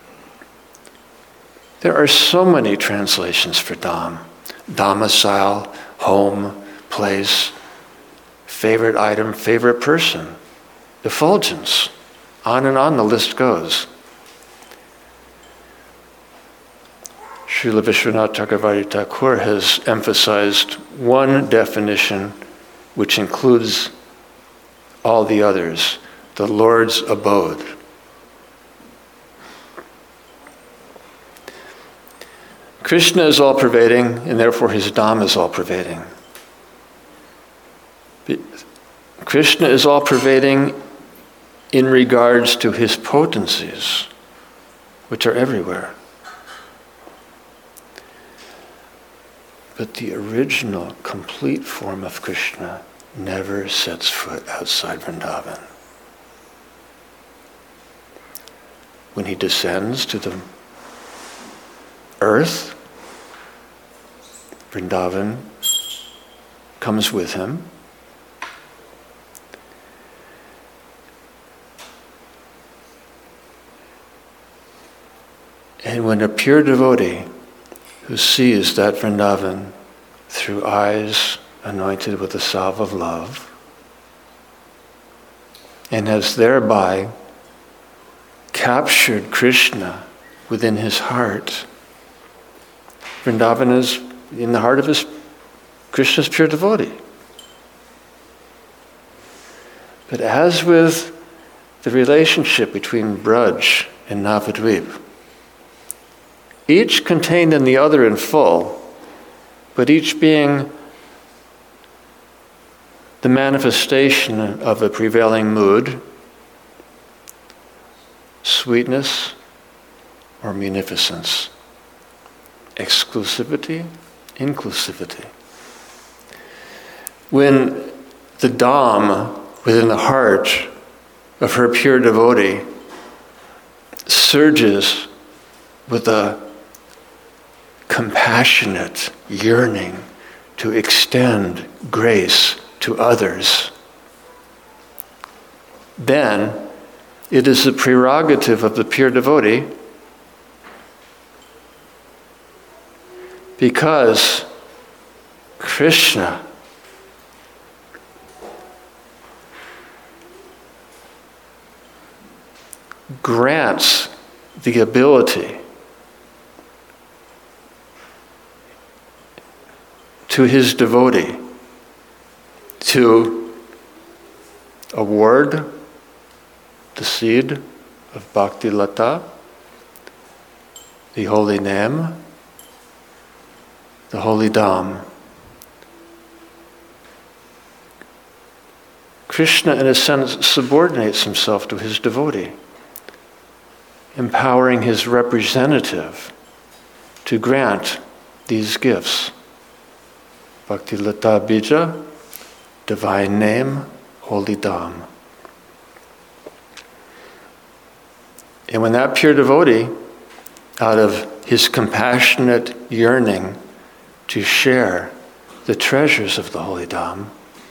There are so many translations for Dham. Domicile, home, place, favorite item, favorite person, effulgence. On and on the list goes. Srila Vishwanath Chakravarti Thakur has emphasized one definition which includes all the others: the Lord's abode. Krishna is all-pervading, and therefore his Dham is all-pervading. Krishna is all-pervading in regards to his potencies, which are everywhere. But the original, complete form of Krishna never sets foot outside Vrindavan. When he descends to the earth, Vrindavan comes with him. And when a pure devotee who sees that Vrindavan through eyes anointed with the salve of love, and has thereby captured Krishna within his heart, Vrindavan is in the heart of Krishna's pure devotee. But as with the relationship between Braj and Navadvip, each contained in the other in full, but each being the manifestation of a prevailing mood, sweetness or munificence, exclusivity, inclusivity. When the Dham within the heart of her pure devotee surges with a compassionate yearning to extend grace to others, then it is the prerogative of the pure devotee, because Krishna grants the ability to his devotee to award the seed of Bhakti Lata, the holy name, the holy Dham, Krishna, in a sense, subordinates himself to his devotee, empowering his representative to grant these gifts. Bhakti Lata Bija, divine name, holy Dham. And when that pure devotee, out of his compassionate yearning to share the treasures of the holy Dham,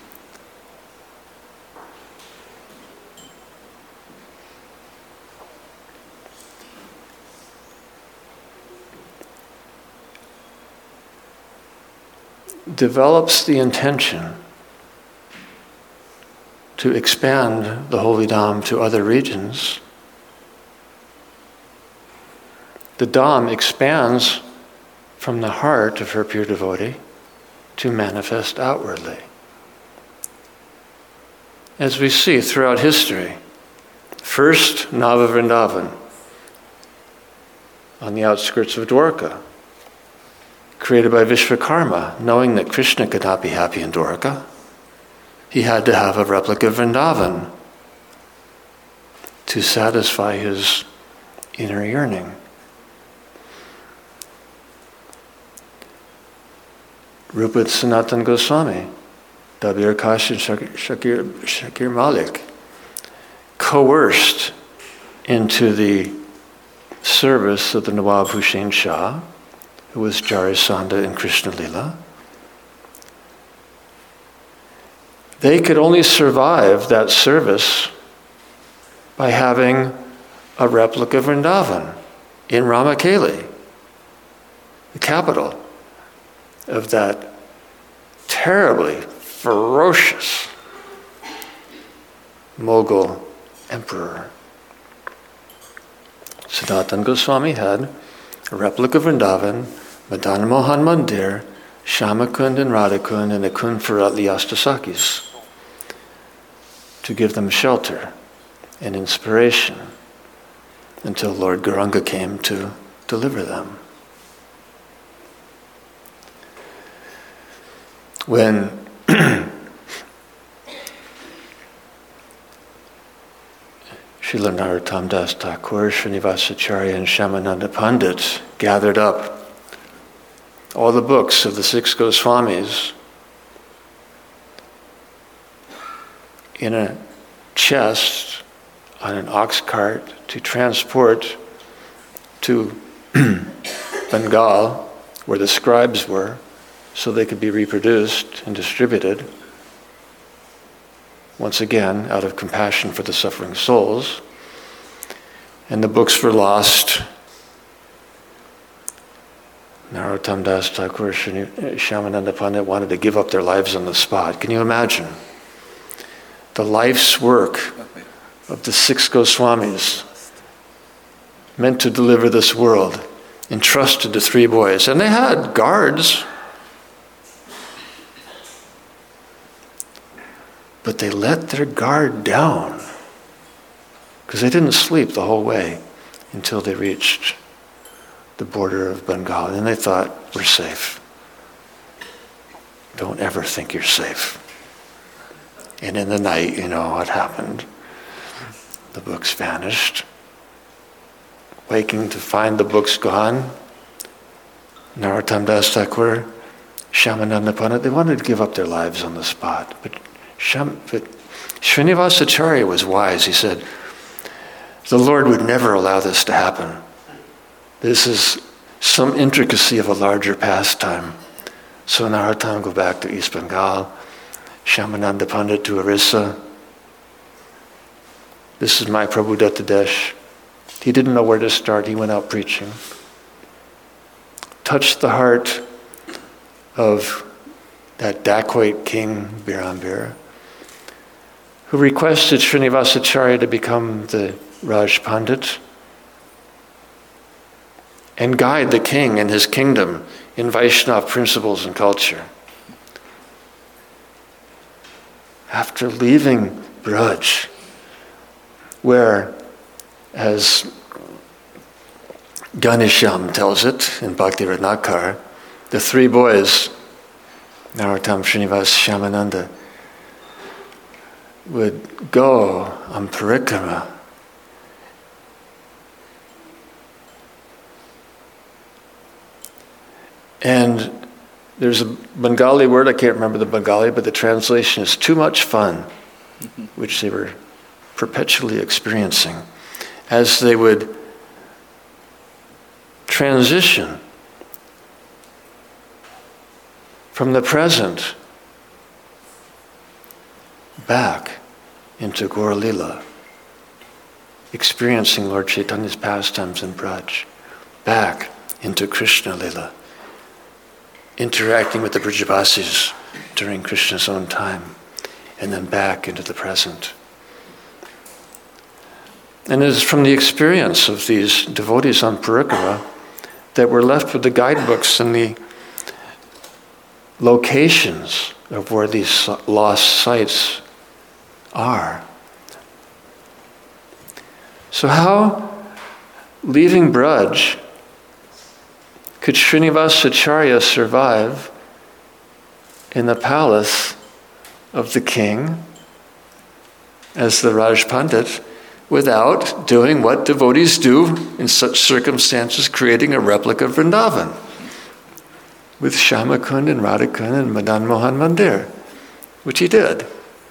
develops the intention to expand the holy Dham to other regions, the Dham expands from the heart of her pure devotee to manifest outwardly. As we see throughout history, first Nava Vrindavan on the outskirts of Dwarka, created by Vishvakarma, knowing that Krishna could not be happy in Dwarka, he had to have a replica of Vrindavan to satisfy his inner yearning. Rupa Sanatan Goswami, Dabir Kash and Shakir Malik, coerced into the service of the Nawab Hussain Shah, who was Jarasandha in Krishna Lila. They could only survive that service by having a replica of Vrindavan in Ramakeli, the capital of that terribly ferocious Mughal emperor. Sanatana Goswami had a replica of Vrindavan, Madan Mohan Mandir, Shamakund and Radhakund, and the Kund for Astasakis, to give them shelter and inspiration until Lord Gauranga came to deliver them. When Srila Narottam Das Thakur, Srinivasacharya, and Shyamananda Pandit gathered up all the books of the six Goswamis in a chest on an ox cart to transport to Bengal, where the scribes were, so they could be reproduced and distributed, once again, out of compassion for the suffering souls. And the books were lost. Narottam Das Thakur, Shyamananda Pandit wanted to give up their lives on the spot. Can you imagine? The life's work of the six Goswamis, meant to deliver this world, entrusted to three boys. And they had guards, but they let their guard down because they didn't sleep the whole way until they reached the border of Bengal. And they thought, we're safe. Don't ever think you're safe. And in the night, you know what happened. The books vanished. Waking to find the books gone, Narottam Das Thakur, Shyamananda Pandit, they wanted to give up their lives on the spot. But Srinivasacharya was wise. He said, the Lord would never allow this to happen. This is some intricacy of a larger pastime. So Narottam go back to East Bengal, Shyamananda Pandit to Orissa. This is my Prabhu Datta Desh. He didn't know where to start. He went out preaching. Touched the heart of that dacoit king, Birambir, who requested Srinivasacharya to become the Raj Pandit and guide the king and his kingdom in Vaishnava principles and culture. After leaving Braj, where, as Ganesham tells it in Bhakti Ratnakar, the three boys, Narottam, Srinivas, Shyamananda, would go on parikrama. And there's a Bengali word, I can't remember the Bengali, but the translation is too much fun, which they were perpetually experiencing as they would transition from the present back into Gaur Lila, experiencing Lord Chaitanya's pastimes in Braj, back into Krishna Lila, interacting with the Brajavasis during Krishna's own time, and then back into the present. And it is from the experience of these devotees on parikrama that we're left with the guidebooks and the locations of where these lost sites are. So how, leaving Braj, could Srinivasacharya survive in the palace of the king as the Raj Pandit without doing what devotees do in such circumstances, creating a replica of Vrindavan with Shyamakund and Radhakund and Madan Mohan Mandir, which he did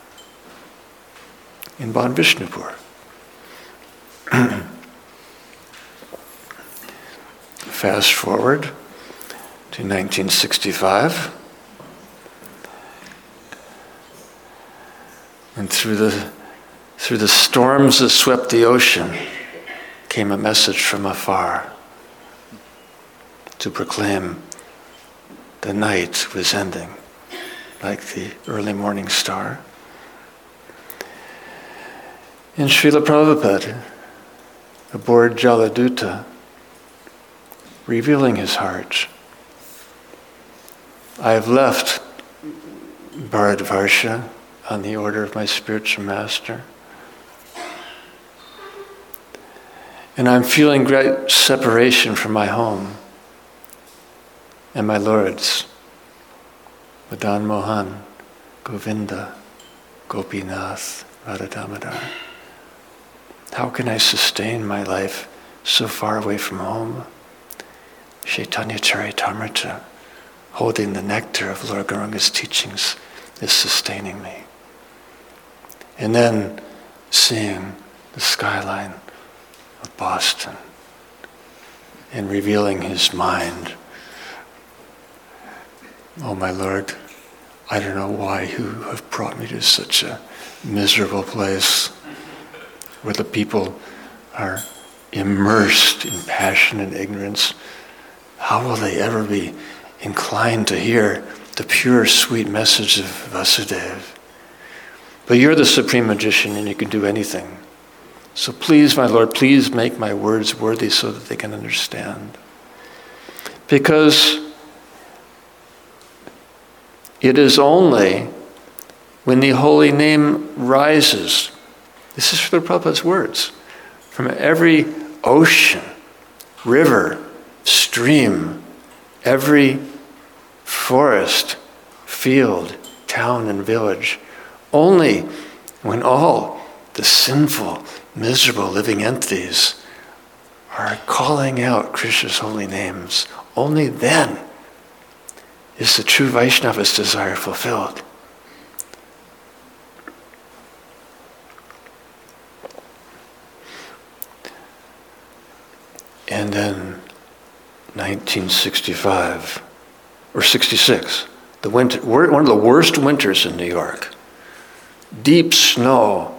in Ban Vishnupur. Fast forward to 1965, and through the storms that swept the ocean came a message from afar to proclaim the night was ending, like the early morning star. And Srila Prabhupada, aboard Jaladuta, revealing his heart. I have left Bharatvarsha on the order of my spiritual master. And I'm feeling great separation from my home and my lords, Madan Mohan, Govinda, Gopinath, Radha Damodar. How can I sustain my life so far away from home? Chaitanya Charitamrita, holding the nectar of Lord Gauranga's teachings, is sustaining me. And then seeing the skyline of Boston and revealing his mind. Oh my Lord, I don't know why you have brought me to such a miserable place where the people are immersed in passion and ignorance. How will they ever be inclined to hear the pure, sweet message of Vasudeva? But you're the supreme magician and you can do anything. So please, my Lord, please make my words worthy so that they can understand. Because it is only when the holy name rises, this is Srila Prabhupada's words, from every ocean, river, stream, every forest, field, town, and village, only when all the sinful, miserable living entities are calling out Krishna's holy names, only then is the true Vaishnava's desire fulfilled. And then 1965 or 66, the winter, one of the worst winters in New York. Deep snow,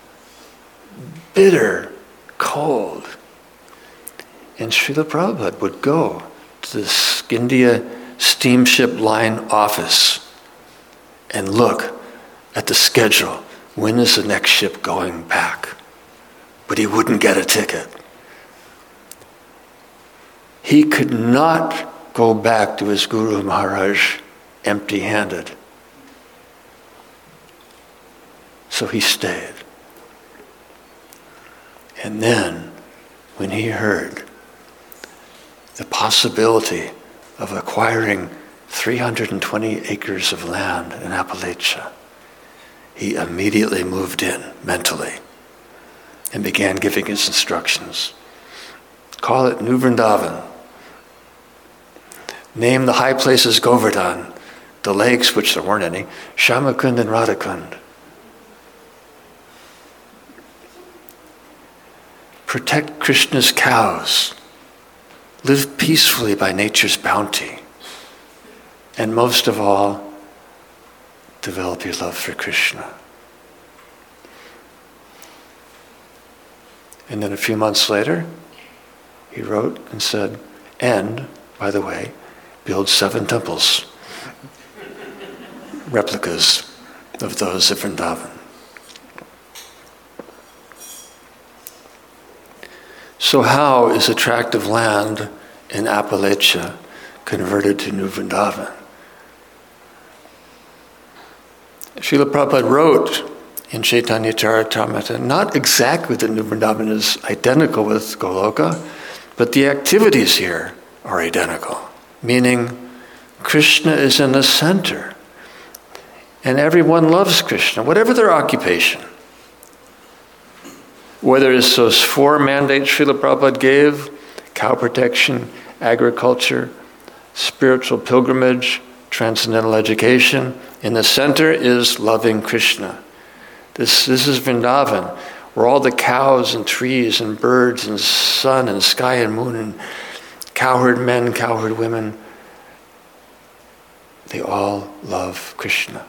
bitter cold. And Srila Prabhupada would go to the Scindia steamship line office and look at the schedule. When is the next ship going back? But he wouldn't get a ticket. He could not go back to his Guru Maharaj empty-handed. So he stayed. And then, when he heard the possibility of acquiring 320 acres of land in Appalachia, he immediately moved in mentally and began giving his instructions. Call it New Vrindavan. Name the high places Govardhan, the lakes, which there weren't any, Shamakund and Radhakund. Protect Krishna's cows. Live peacefully by nature's bounty. And most of all, develop your love for Krishna. And then a few months later, he wrote and said, and, by the way, build 7 temples, replicas of those of Vrindavan. So how is a tract of land in Appalachia converted to New Vrindavan? Srila Prabhupada wrote in Chaitanya Charitamrita, not exactly that New Vrindavan is identical with Goloka, but the activities here are identical, meaning Krishna is in the center, and everyone loves Krishna, whatever their occupation. Whether it's those 4 mandates Srila Prabhupada gave, cow protection, agriculture, spiritual pilgrimage, transcendental education, in the center is loving Krishna. This is Vrindavan, where all the cows and trees and birds and sun and sky and moon and cowherd men, cowherd women, they all love Krishna.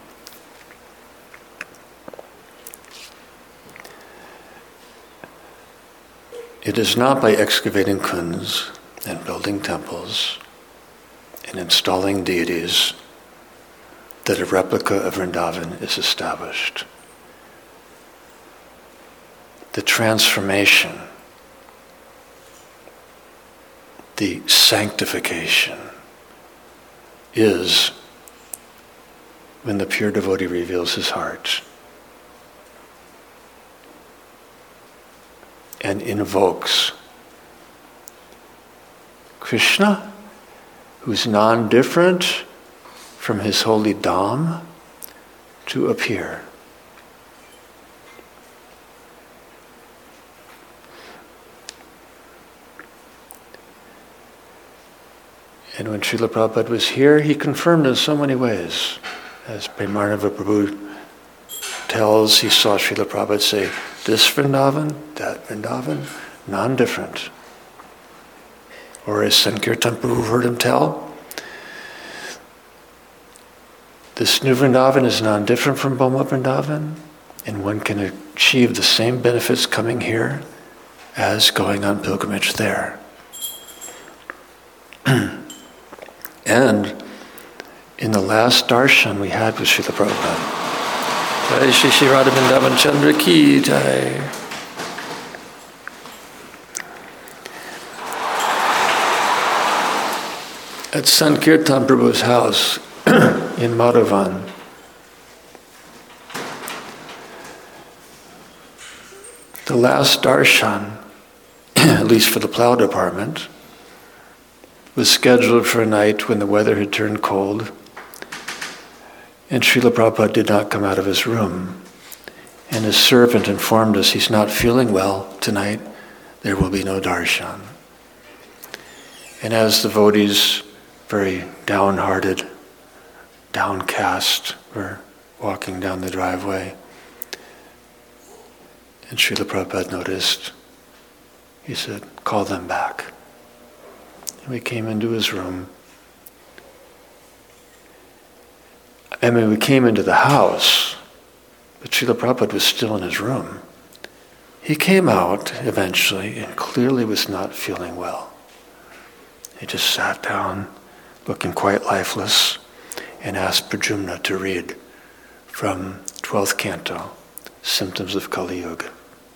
It is not by excavating kunds and building temples and installing deities that a replica of Vrindavan is established. The transformation, the sanctification is when the pure devotee reveals his heart and invokes Krishna, who's non-different from his holy Dham, to appear. And when Srila Prabhupada was here, he confirmed in so many ways. As Premarnava Prabhu tells, he saw Srila Prabhupada say, this Vrindavan, that Vrindavan, non-different. Or as Sankirtan Prabhu heard him tell, this new Vrindavan is non-different from Boma Vrindavan, and one can achieve the same benefits coming here as going on pilgrimage there. And in the last darshan we had with Srila Prabhupada, Jai Shri Shri Radha Vrindavan Chandra Ki Jai. At Sankirtan Prabhu's house in Madhavan, the last darshan, at least for the plow department, was scheduled for a night when the weather had turned cold, and Srila Prabhupada did not come out of his room. And his servant informed us he's not feeling well tonight, there will be no darshan. And as the devotees, very downhearted, downcast, were walking down the driveway, and Srila Prabhupada noticed, he said, call them back. And we came into his room. We came into the house, but Srila Prabhupada was still in his room. He came out eventually and clearly was not feeling well. He just sat down, looking quite lifeless, and asked Pradyumna to read from 12th canto, Symptoms of Kali Yuga.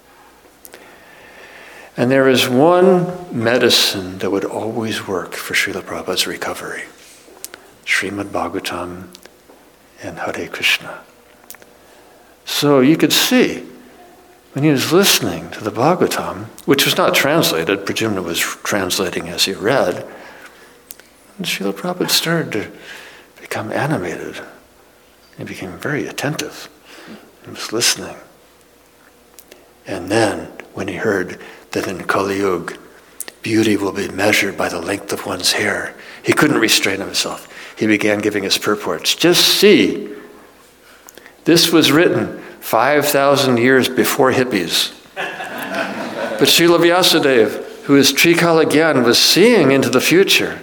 And there is one medicine that would always work for Srila Prabhupada's recovery: Srimad Bhagavatam and Hare Krishna. So you could see, when he was listening to the Bhagavatam, which was not translated, Pradyumna was translating as he read, And Srila Prabhupada started to become animated. He became very attentive. He was listening. And then, when he heard that in Kali Yuga, beauty will be measured by the length of one's hair, he couldn't restrain himself. He began giving his purports. Just see, this was written 5,000 years before hippies. But Srila Vyasadeva, who is Trikala Gyan, was seeing into the future.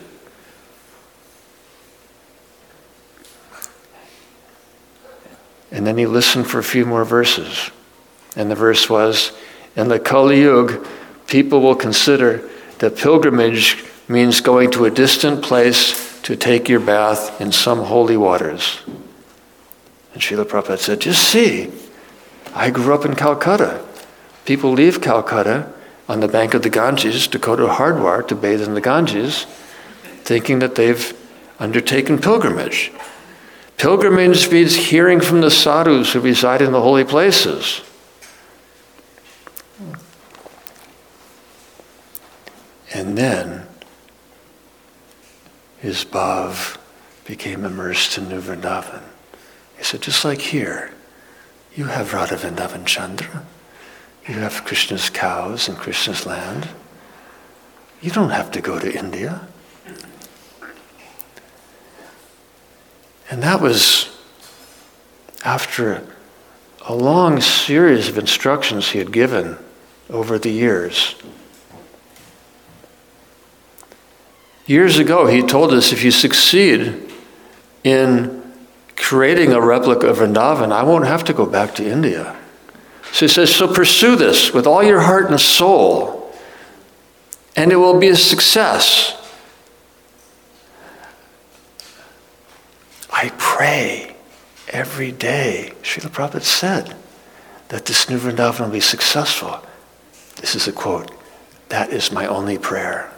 And then he listened for a few more verses. And the verse was, in the Kali Yuga, people will consider that pilgrimage means going to a distant place to take your bath in some holy waters. And Srila Prabhupada said, just see, I grew up in Calcutta. People leave Calcutta on the bank of the Ganges to go to Hardwar to bathe in the Ganges, thinking that they've undertaken pilgrimage. Pilgrimage means hearing from the sadhus who reside in the holy places. And then his bhav became immersed in New Vrindavan. He said, just like here, you have Radha Vrindavan Chandra, you have Krishna's cows in Krishna's land. You don't have to go to India. And that was after a long series of instructions he had given over the years. Years ago, he told us, if you succeed in creating a replica of Vrindavan, I won't have to go back to India. So he says, so pursue this with all your heart and soul, and it will be a success. I pray every day, Srila Prabhupada said, that this new Vrindavan will be successful. This is a quote, that is my only prayer.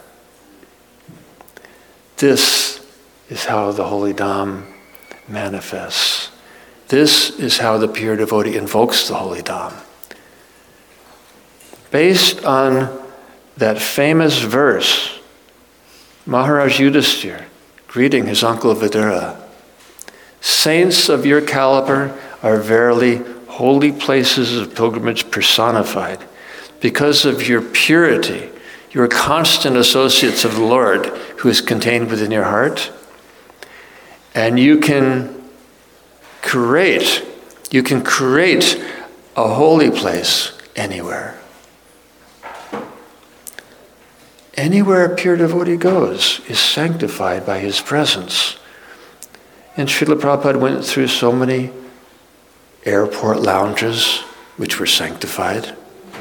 This is how the Holy Dham manifests. This is how the pure devotee invokes the Holy Dham. Based on that famous verse, Maharaj Yudhisthira greeting his uncle Vidura, saints of your caliber are verily holy places of pilgrimage personified. Because of your purity, you are constant associates of the Lord who is contained within your heart. And you can create a holy place anywhere. Anywhere a pure devotee goes is sanctified by his presence. And Srila Prabhupada went through so many airport lounges which were sanctified,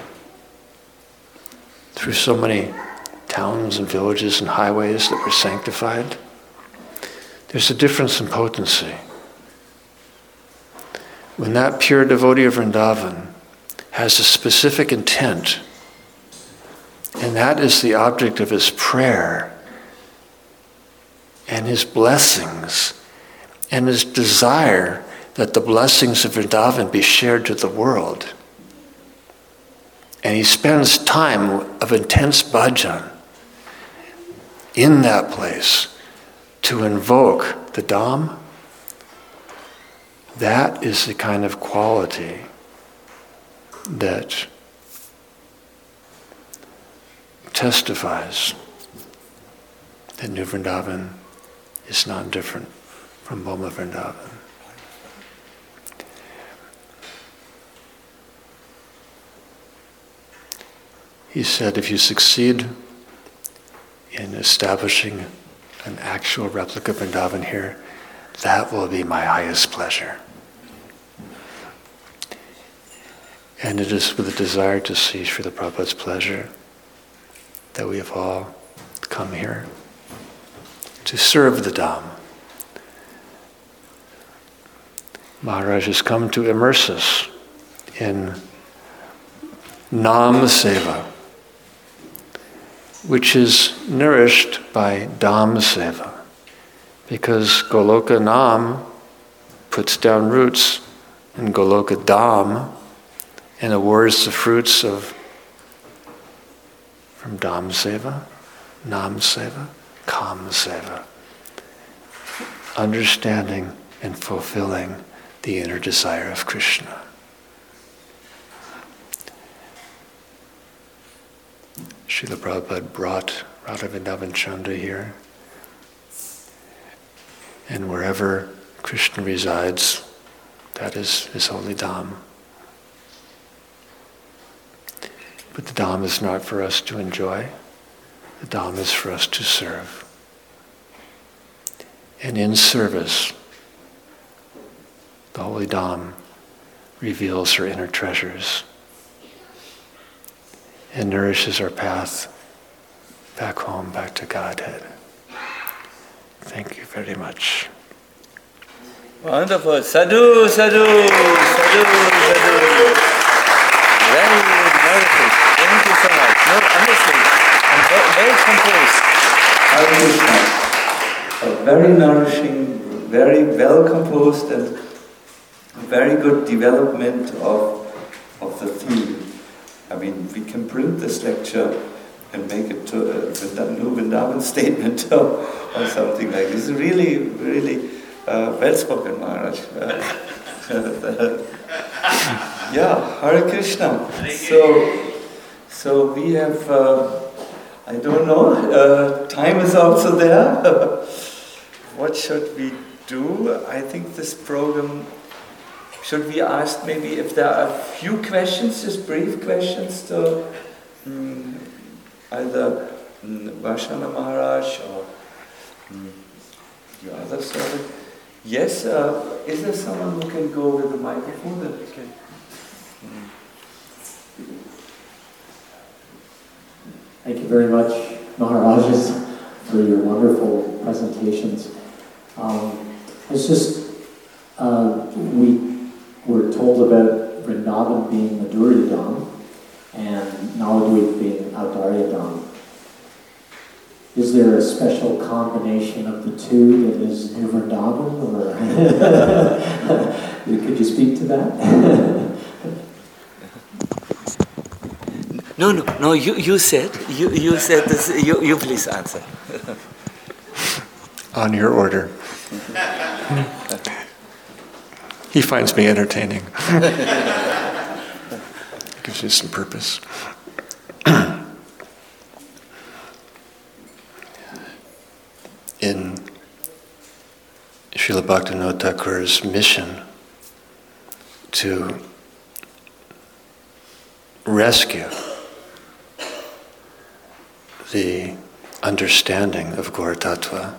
through so many towns and villages and highways that were sanctified. There's a difference in potency. When that pure devotee of Vrindavan has a specific intent, and that is the object of his prayer and his blessings and his desire that the blessings of Vrindavan be shared to the world. And he spends time of intense bhajan in that place to invoke the Dham. That is the kind of quality that testifies that New Vrindavan is not different from Boma Vrindavan. He said, if you succeed in establishing an actual replica of Vrindavan here, that will be my highest pleasure. And it is with a desire to see Srila Prabhupada's pleasure that we have all come here to serve the Dham. Maharaj has come to immerse us in Nam Seva, which is nourished by Dham Seva, because Goloka Nam puts down roots in Goloka Dham and awards the fruits of from Dham Seva, Nam Seva, Kam Seva. understanding and fulfilling the inner desire of Krishna. Srila Prabhupada brought Radha Vrindavan Chandra here, and wherever Krishna resides, that is his holy Dham. But the Dham is not for us to enjoy, the Dham is for us to serve. And in service, the holy Dham reveals her inner treasures and nourishes our path back home, back to Godhead. Thank you very much. Wonderful. Sadhu, sadhu, sadhu, sadhu. Very wonderful. Thank you so much. No, honestly, I'm very composed. Hare Krishna. A very nourishing, very well composed, and very good development of the theme. I mean, we can print this lecture and make it to a new Vrindavan statement or something like this. Really, really well spoken, Maharaj. Yeah, Hare Krishna. So we have, I don't know, time is also there. What should we do? I think this program, should we ask maybe if there are a few questions, just brief questions to either Vaishana Maharaj or the other servant? Yes, is there someone who can go with the microphone? That can. Thank you very much, Maharajas, for your wonderful presentations. It's just, we were told about Vrindavan being Madhurya Dham and Navadvip being Audarya Dham. Is there a special combination of the two that is New Vrindavan, or could you speak to that? No. You said this. You please answer. On your order. He finds me entertaining. Gives you some purpose. In Srila Bhaktivinoda Thakur's mission to rescue the understanding of Gaur Tattva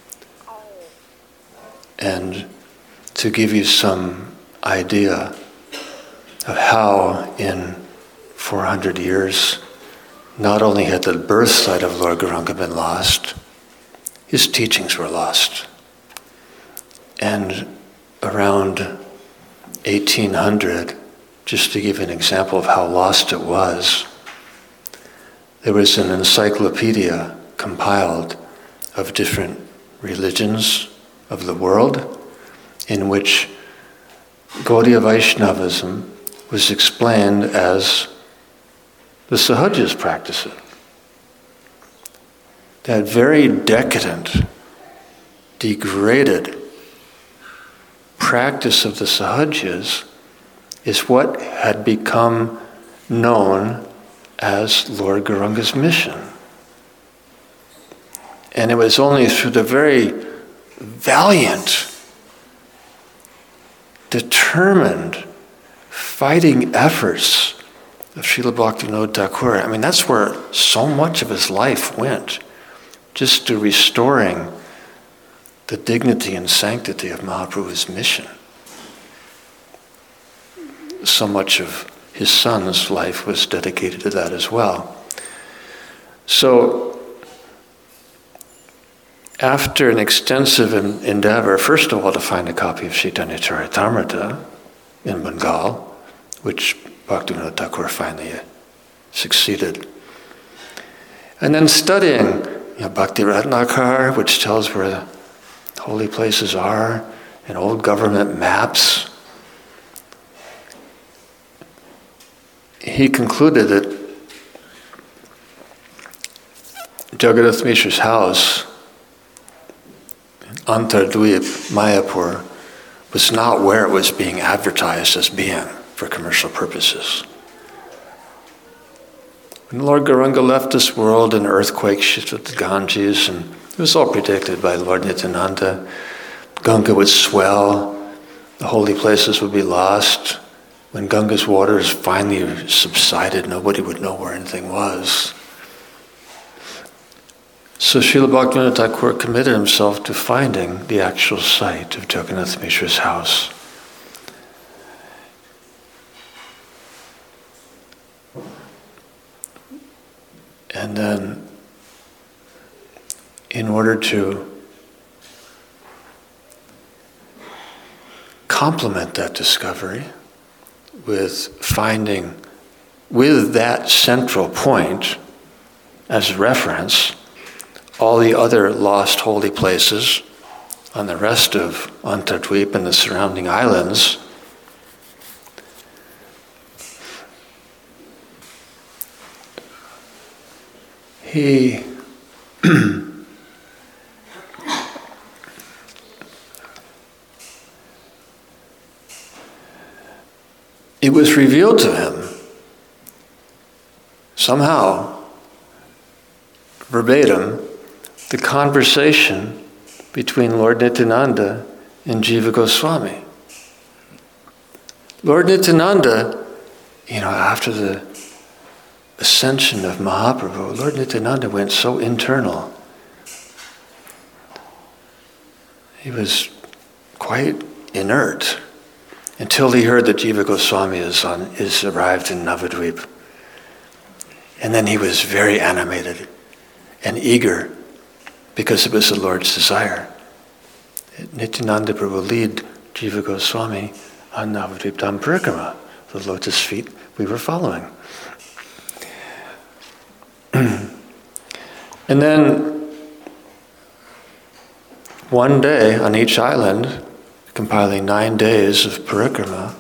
and to give you some idea of how in 400 years not only had the birth site of Lord Gauranga been lost, his teachings were lost. And around 1800, just to give an example of how lost it was, there was an encyclopedia compiled of different religions of the world in which Gaudiya Vaishnavism was explained as the Sahajas practice it. That very decadent, degraded practice of the Sahajas is what had become known as Lord Gauranga's mission. And it was only through the very valiant, determined, fighting efforts of Srila Bhaktivinoda Thakur. I mean, that's where so much of his life went, just to restoring the dignity and sanctity of Mahaprabhu's mission. So much of his son's life was dedicated to that as well. So, after an extensive endeavor, first of all, to find a copy of Chaitanya Charitamrita in Bengal, which Bhaktivinoda Thakur finally succeeded, and then studying Bhakti Ratnakar, which tells where the holy places are, and old government maps, he concluded that Jagadath Mishra's house Antardvip, Mayapur, was not where it was being advertised as being for commercial purposes. When Lord Gauranga left this world, an earthquake shifted the Ganges, and it was all predicted by Lord Nityananda. Ganga would swell, the holy places would be lost. When Ganga's waters finally subsided, nobody would know where anything was. So Srila Bhaktivinoda Thakur committed himself to finding the actual site of Jagannath Mishra's house. And then, in order to complement that discovery with finding, with that central point as reference, all the other lost holy places on the rest of Antardvip and the surrounding islands, he it was revealed to him somehow, verbatim, the conversation between Lord Nityananda and Jiva Goswami. Lord Nityananda, after the ascension of Mahaprabhu, Lord Nityananda went so internal. He was quite inert until he heard that Jiva Goswami is arrived in Navadvip. And then he was very animated and eager because it was the Lord's desire. Nityananda Prabhu lead Jiva Goswami on Navadvip Dham Parikrama, the lotus feet we were following. And then one day on each island, compiling 9 days of parikrama,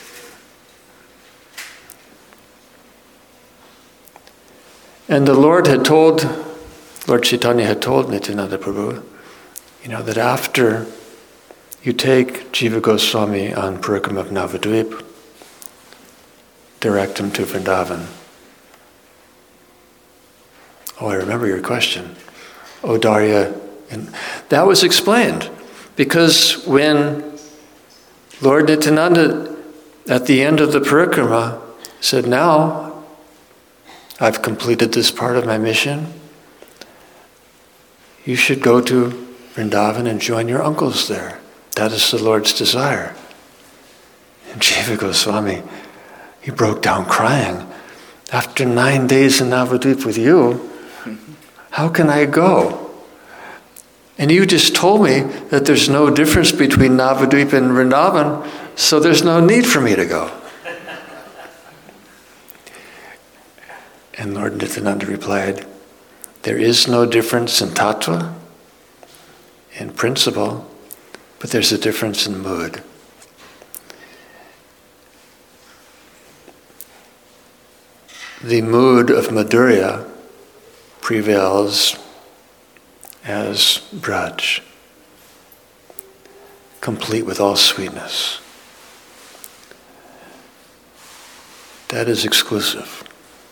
and the Lord Chaitanya had told Nityananda Prabhu, that after you take Jiva Goswami on parikrama of Navadvip, direct him to Vrindavan. Oh, I remember your question. Oh, Darya. And that was explained because when Lord Nityananda, at the end of the parikrama, said, now I've completed this part of my mission, you should go to Vrindavan and join your uncles there. That is the Lord's desire. And Jiva Goswami, he broke down crying. After 9 days in Navadvip with you, how can I go? And you just told me that there's no difference between Navadvip and Vrindavan, so there's no need for me to go. And Lord Nityananda replied, there is no difference in tattva, in principle, but there's a difference in mood. The mood of Madhurya prevails as Braj, complete with all sweetness. That is exclusive.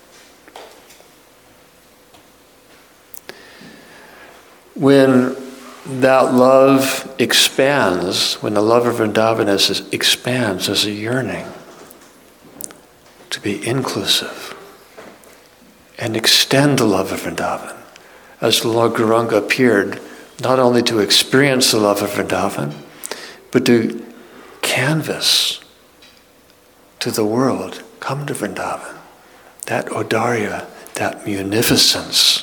When that love expands, when the love of Vrindavan expands as a yearning to be inclusive and extend the love of Vrindavan, as the Lord Gauranga appeared not only to experience the love of Vrindavan, but to canvas to the world, come to Vrindavan. That Audarya, that munificence,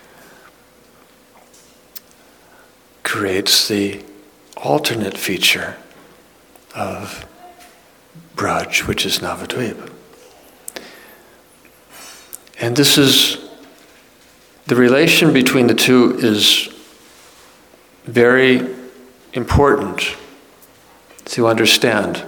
creates the alternate feature of Braj, which is Navadvip. And this is, the relation between the two is very important to understand.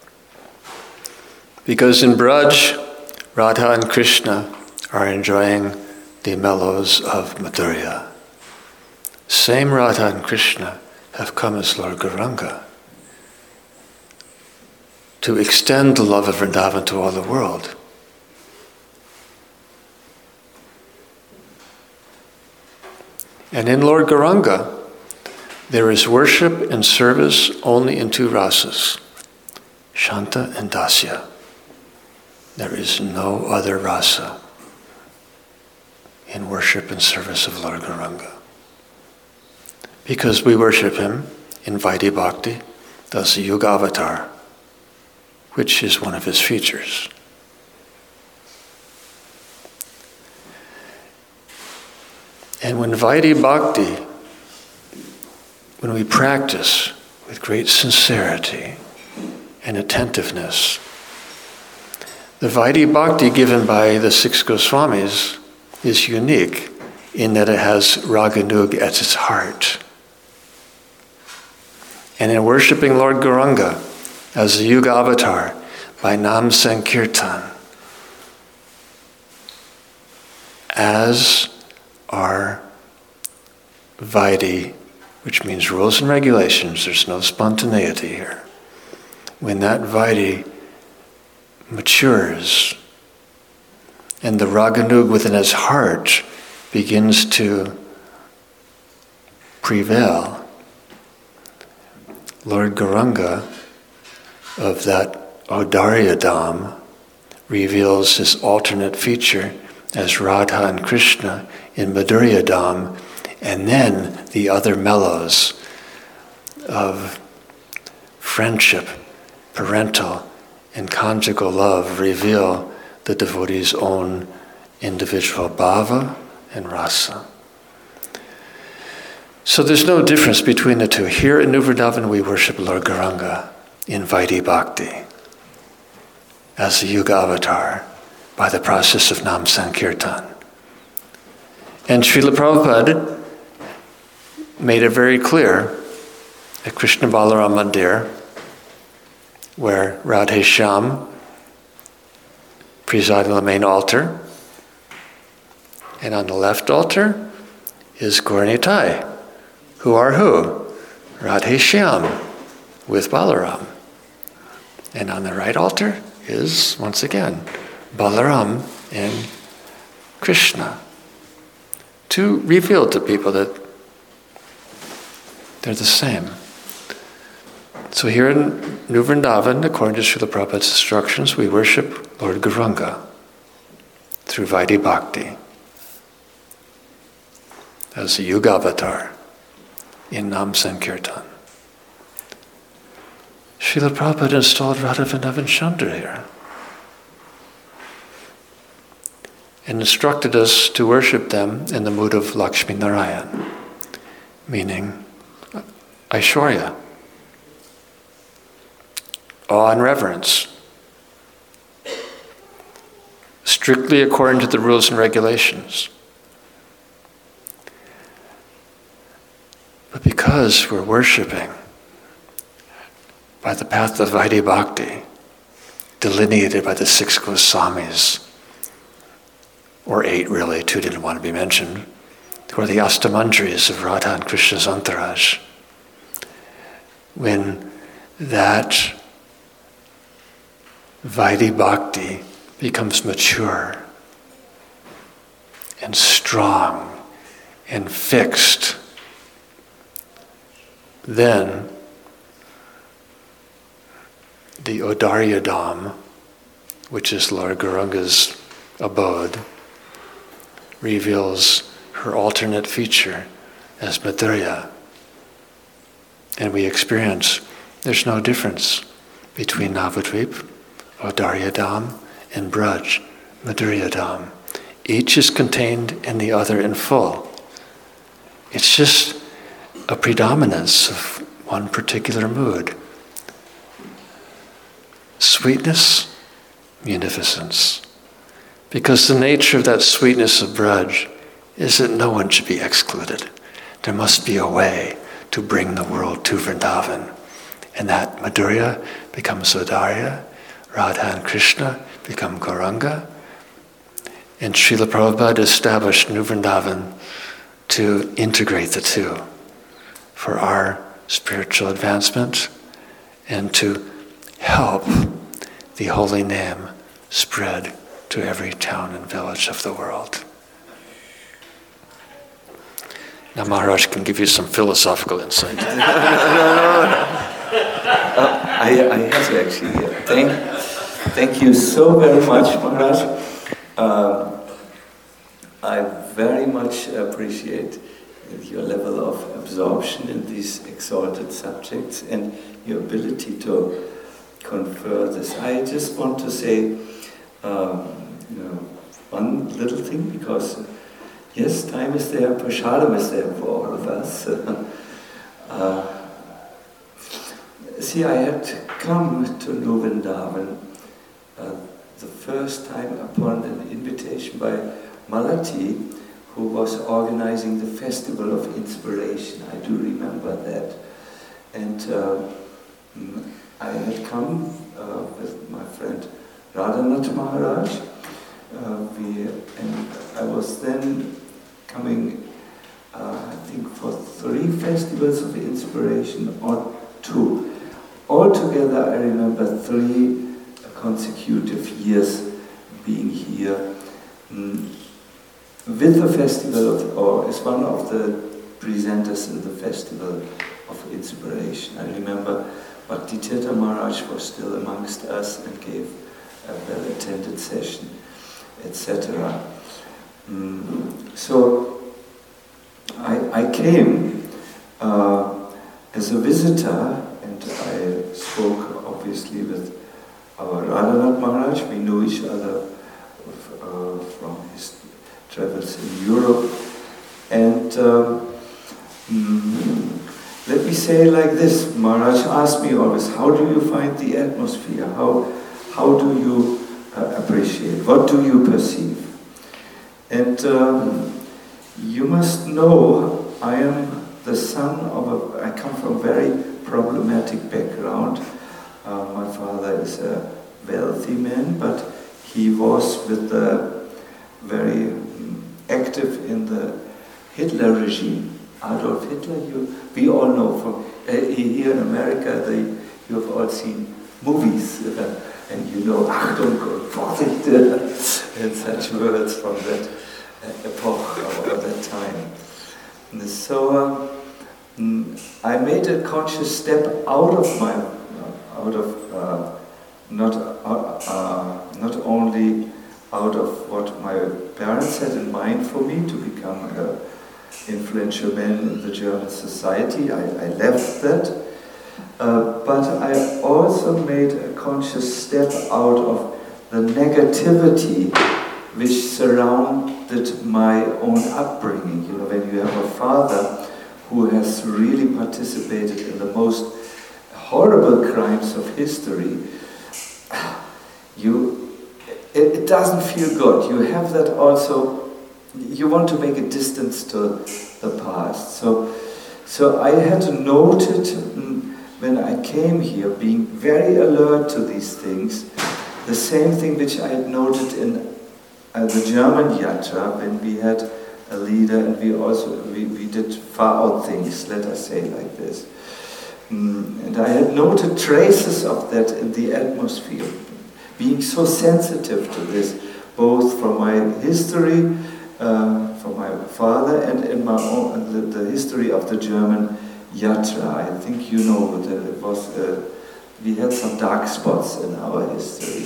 Because in Braj, Radha and Krishna are enjoying the mellows of Madhurya. Same Radha and Krishna have come as Lord Gauranga to extend the love of Vrindavan to all the world. And in Lord Gauranga, there is worship and service only in two rasas, Shanta and Dasya. There is no other rasa in worship and service of Lord Gauranga. Because we worship him in Vaidhi Bhakti, thus the Yuga Avatar, which is one of his features. And when Vaidhi Bhakti, when we practice with great sincerity and attentiveness, the Vaidhi Bhakti given by the six Goswamis is unique in that it has Raganug at its heart. And in worshiping Lord Gauranga as the Yuga Avatar by Nam Sankirtan, as our Vaidhi, which means rules and regulations, there's no spontaneity here. When that Vaidhi matures and the Raganug within his heart begins to prevail, Lord Gauranga of that Audarya Dham reveals his alternate feature as Radha and Krishna in Madhurya Dham, and then the other mellows of friendship, parental, and conjugal love reveal the devotee's own individual bhava and rasa. So there's no difference between the two. Here in New Vrindavan we worship Lord Gauranga in Vaidhi Bhakti as the Yuga Avatar by the process of Nam Sankirtan. And Srila Prabhupada made it very clear at Krishna Balaram Mandir, where Radhe Shyam preside on the main altar, and on the left altar is Gaur Nitai, who are who? Radhe Shyam with Balaram. And on the right altar is, once again, Balaram and Krishna, to reveal to people that they're the same. So here in New Vrindavan, according to Srila Prabhupada's instructions, we worship Lord Gauranga through Vaidhi Bhakti as the Yuga Avatar in Nam Sankirtan. Srila Prabhupada installed Radha Vrindavan Chandra here and instructed us to worship them in the mood of Lakshmi Narayan, meaning Aishwarya, awe and reverence, strictly according to the rules and regulations. But because we're worshiping by the path of Vaidhi Bhakti, delineated by the six Goswamis, or 8 really, 2 didn't want to be mentioned, who are the Astamandris of Radha and Krishna's entourage. When that Vaidhi Bhakti becomes mature and strong and fixed, then the Audarya Dham, which is Lord Gauranga's abode, reveals her alternate feature as Madhurya. And we experience there's no difference between Navadvip, Audarya Dham, and Braj, Madhurya Dham. Each is contained in the other in full. It's just a predominance of one particular mood. Sweetness, munificence. Because the nature of that sweetness of Braj is that no one should be excluded. There must be a way to bring the world to Vrindavan. And that Madhurya becomes Audarya, Radha and Krishna become Gauranga. And Srila Prabhupada established New Vrindavan to integrate the two for our spiritual advancement and to help the holy name spread to every town and village of the world. Now Maharaj can give you some philosophical insight. I have to actually. Thank you so very much, Maharaj. I very much appreciate your level of absorption in these exalted subjects and your ability to confer this. I just want to say one little thing, because yes, time is there, prasadam is there for all of us. See, I had come to New Vrindavan the first time upon an invitation by Malati, who was organizing the Festival of Inspiration. I do remember that. And I had come with my friend Radhanath Maharaj. And I was then coming, I think, for 3 festivals of inspiration or 2. Altogether, I remember 3 consecutive years being here with the festival or as one of the presenters in the Festival of Inspiration. I remember Bhakti Tirtha Maharaj was still amongst us and gave a well-attended session, etc. So I came as a visitor, and I spoke obviously with our Radhanath Maharaj. We knew each other from his travels in Europe. And let me say like this, Maharaj asked me always, how do you find the atmosphere? How do you appreciate? What do you perceive? And you must know, I am the son of I come from a very problematic background. My father is a wealthy man, but he was very active in the Hitler regime. Adolf Hitler, we all know from here in America, you have all seen movies, and you know, Achtung und Vorsicht, and such words from that epoch or that time. And so I made a conscious step not only out of what my parents had in mind for me to become an influential man in the German society. I left that. But I also made a conscious step out of the negativity which surrounded my own upbringing. You know, when you have a father who has really participated in the most horrible crimes of history, it doesn't feel good. You have that also, you want to make a distance to the past. So I had to note it when I came here, being very alert to these things. The same thing which I had noted in the German Yatra, when we had a leader and we did far out things, let us say like this. And I had noted traces of that in the atmosphere, being so sensitive to this, both from my history, from my father, and in my own, the history of the German Yatra. I think you know that it was, we had some dark spots in our history.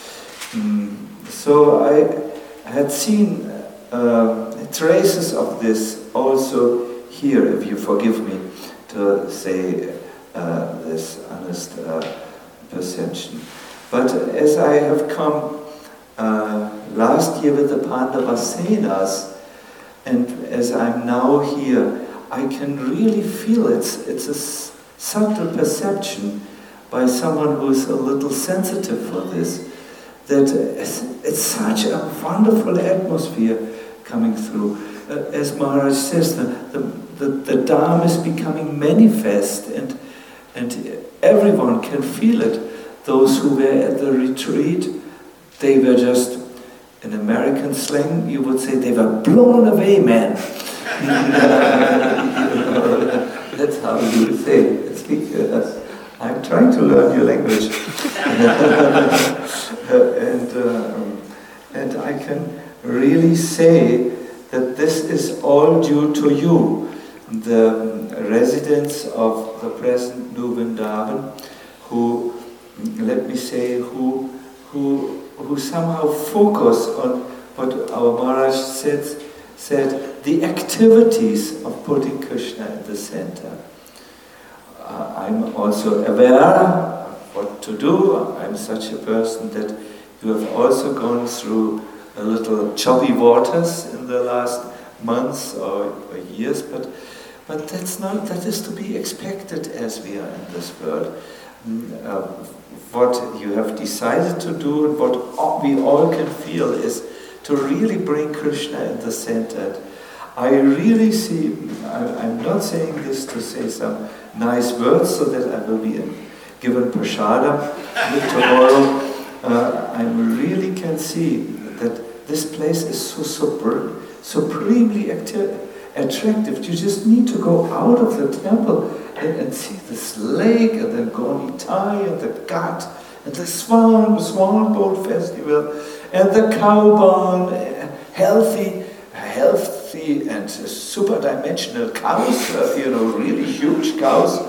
So I had seen traces of this also here, if you forgive me to say this honest perception. But as I have come last year with the Pandavasenas, and as I'm now here, I can really feel it's a subtle perception by someone who's a little sensitive for this, that it's such a wonderful atmosphere coming through. As Maharaj says, the Dharma is becoming manifest, and everyone can feel it. Those who were at the retreat, they were just, in American slang, you would say they were blown away, man. That's how you say. Speak. I'm trying to learn your language, and I can really say that this is all due to you, the residents of the present New Vrindavan, who, let me say, who somehow focus on what our Maharaj said, the activities of putting Krishna in the center. I'm also aware of what to do. I'm such a person that you have also gone through a little choppy waters in the last months or years, but that is to be expected as we are in this world. What you have decided to do and what we all can feel is to really bring Krishna in the center. I really see, I'm not saying this to say some nice words so that I will be given prasadam tomorrow. I really can see that this place is so supremely attractive. You just need to go out of the temple and see this lake and the Gonitai and the Ghat and the Swan Boat Festival and the cow barn, healthy and super dimensional cows, really huge cows,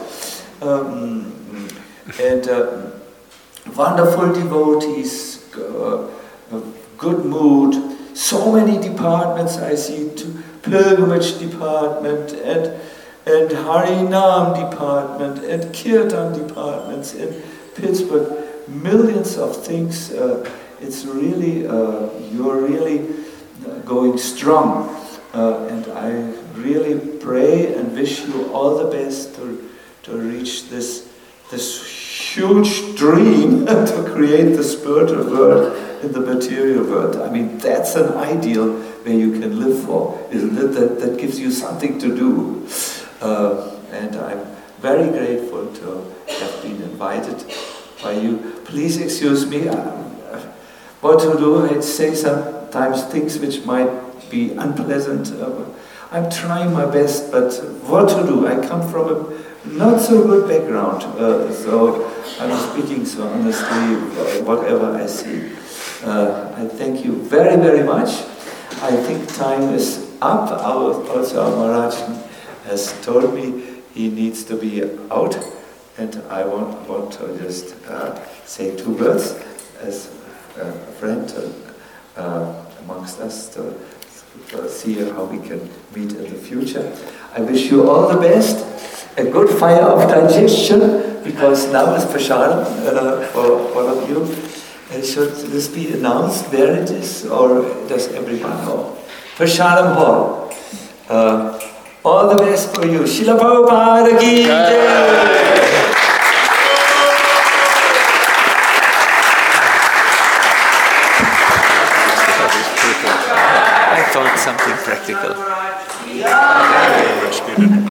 and wonderful devotees, good mood, so many departments I see, pilgrimage department and Harinam department and Kirtan departments in Pittsburgh, millions of things. It's really, you're really going strong. And I really pray and wish you all the best to reach this huge dream to create the spiritual world in the material world. I mean, that's an ideal where you can live for, isn't it? That gives you something to do. And I'm very grateful to have been invited by you. Please excuse me. What to do? I'd say sometimes things which might be unpleasant. I'm trying my best, but what to do? I come from a not so good background, so I'm speaking so honestly, whatever I see. I thank you very, very much. I think time is up. Also, our Maharaj has told me he needs to be out, and I want to just say two words as a friend amongst us to see how we can meet in the future. I wish you all the best, a good fire of digestion, because now is prasadam for all of you. Should this be announced where it is, or does everyone know? Prasadam Hall. All the best for you. Srila Prabhupada ki jai! I thought something practical.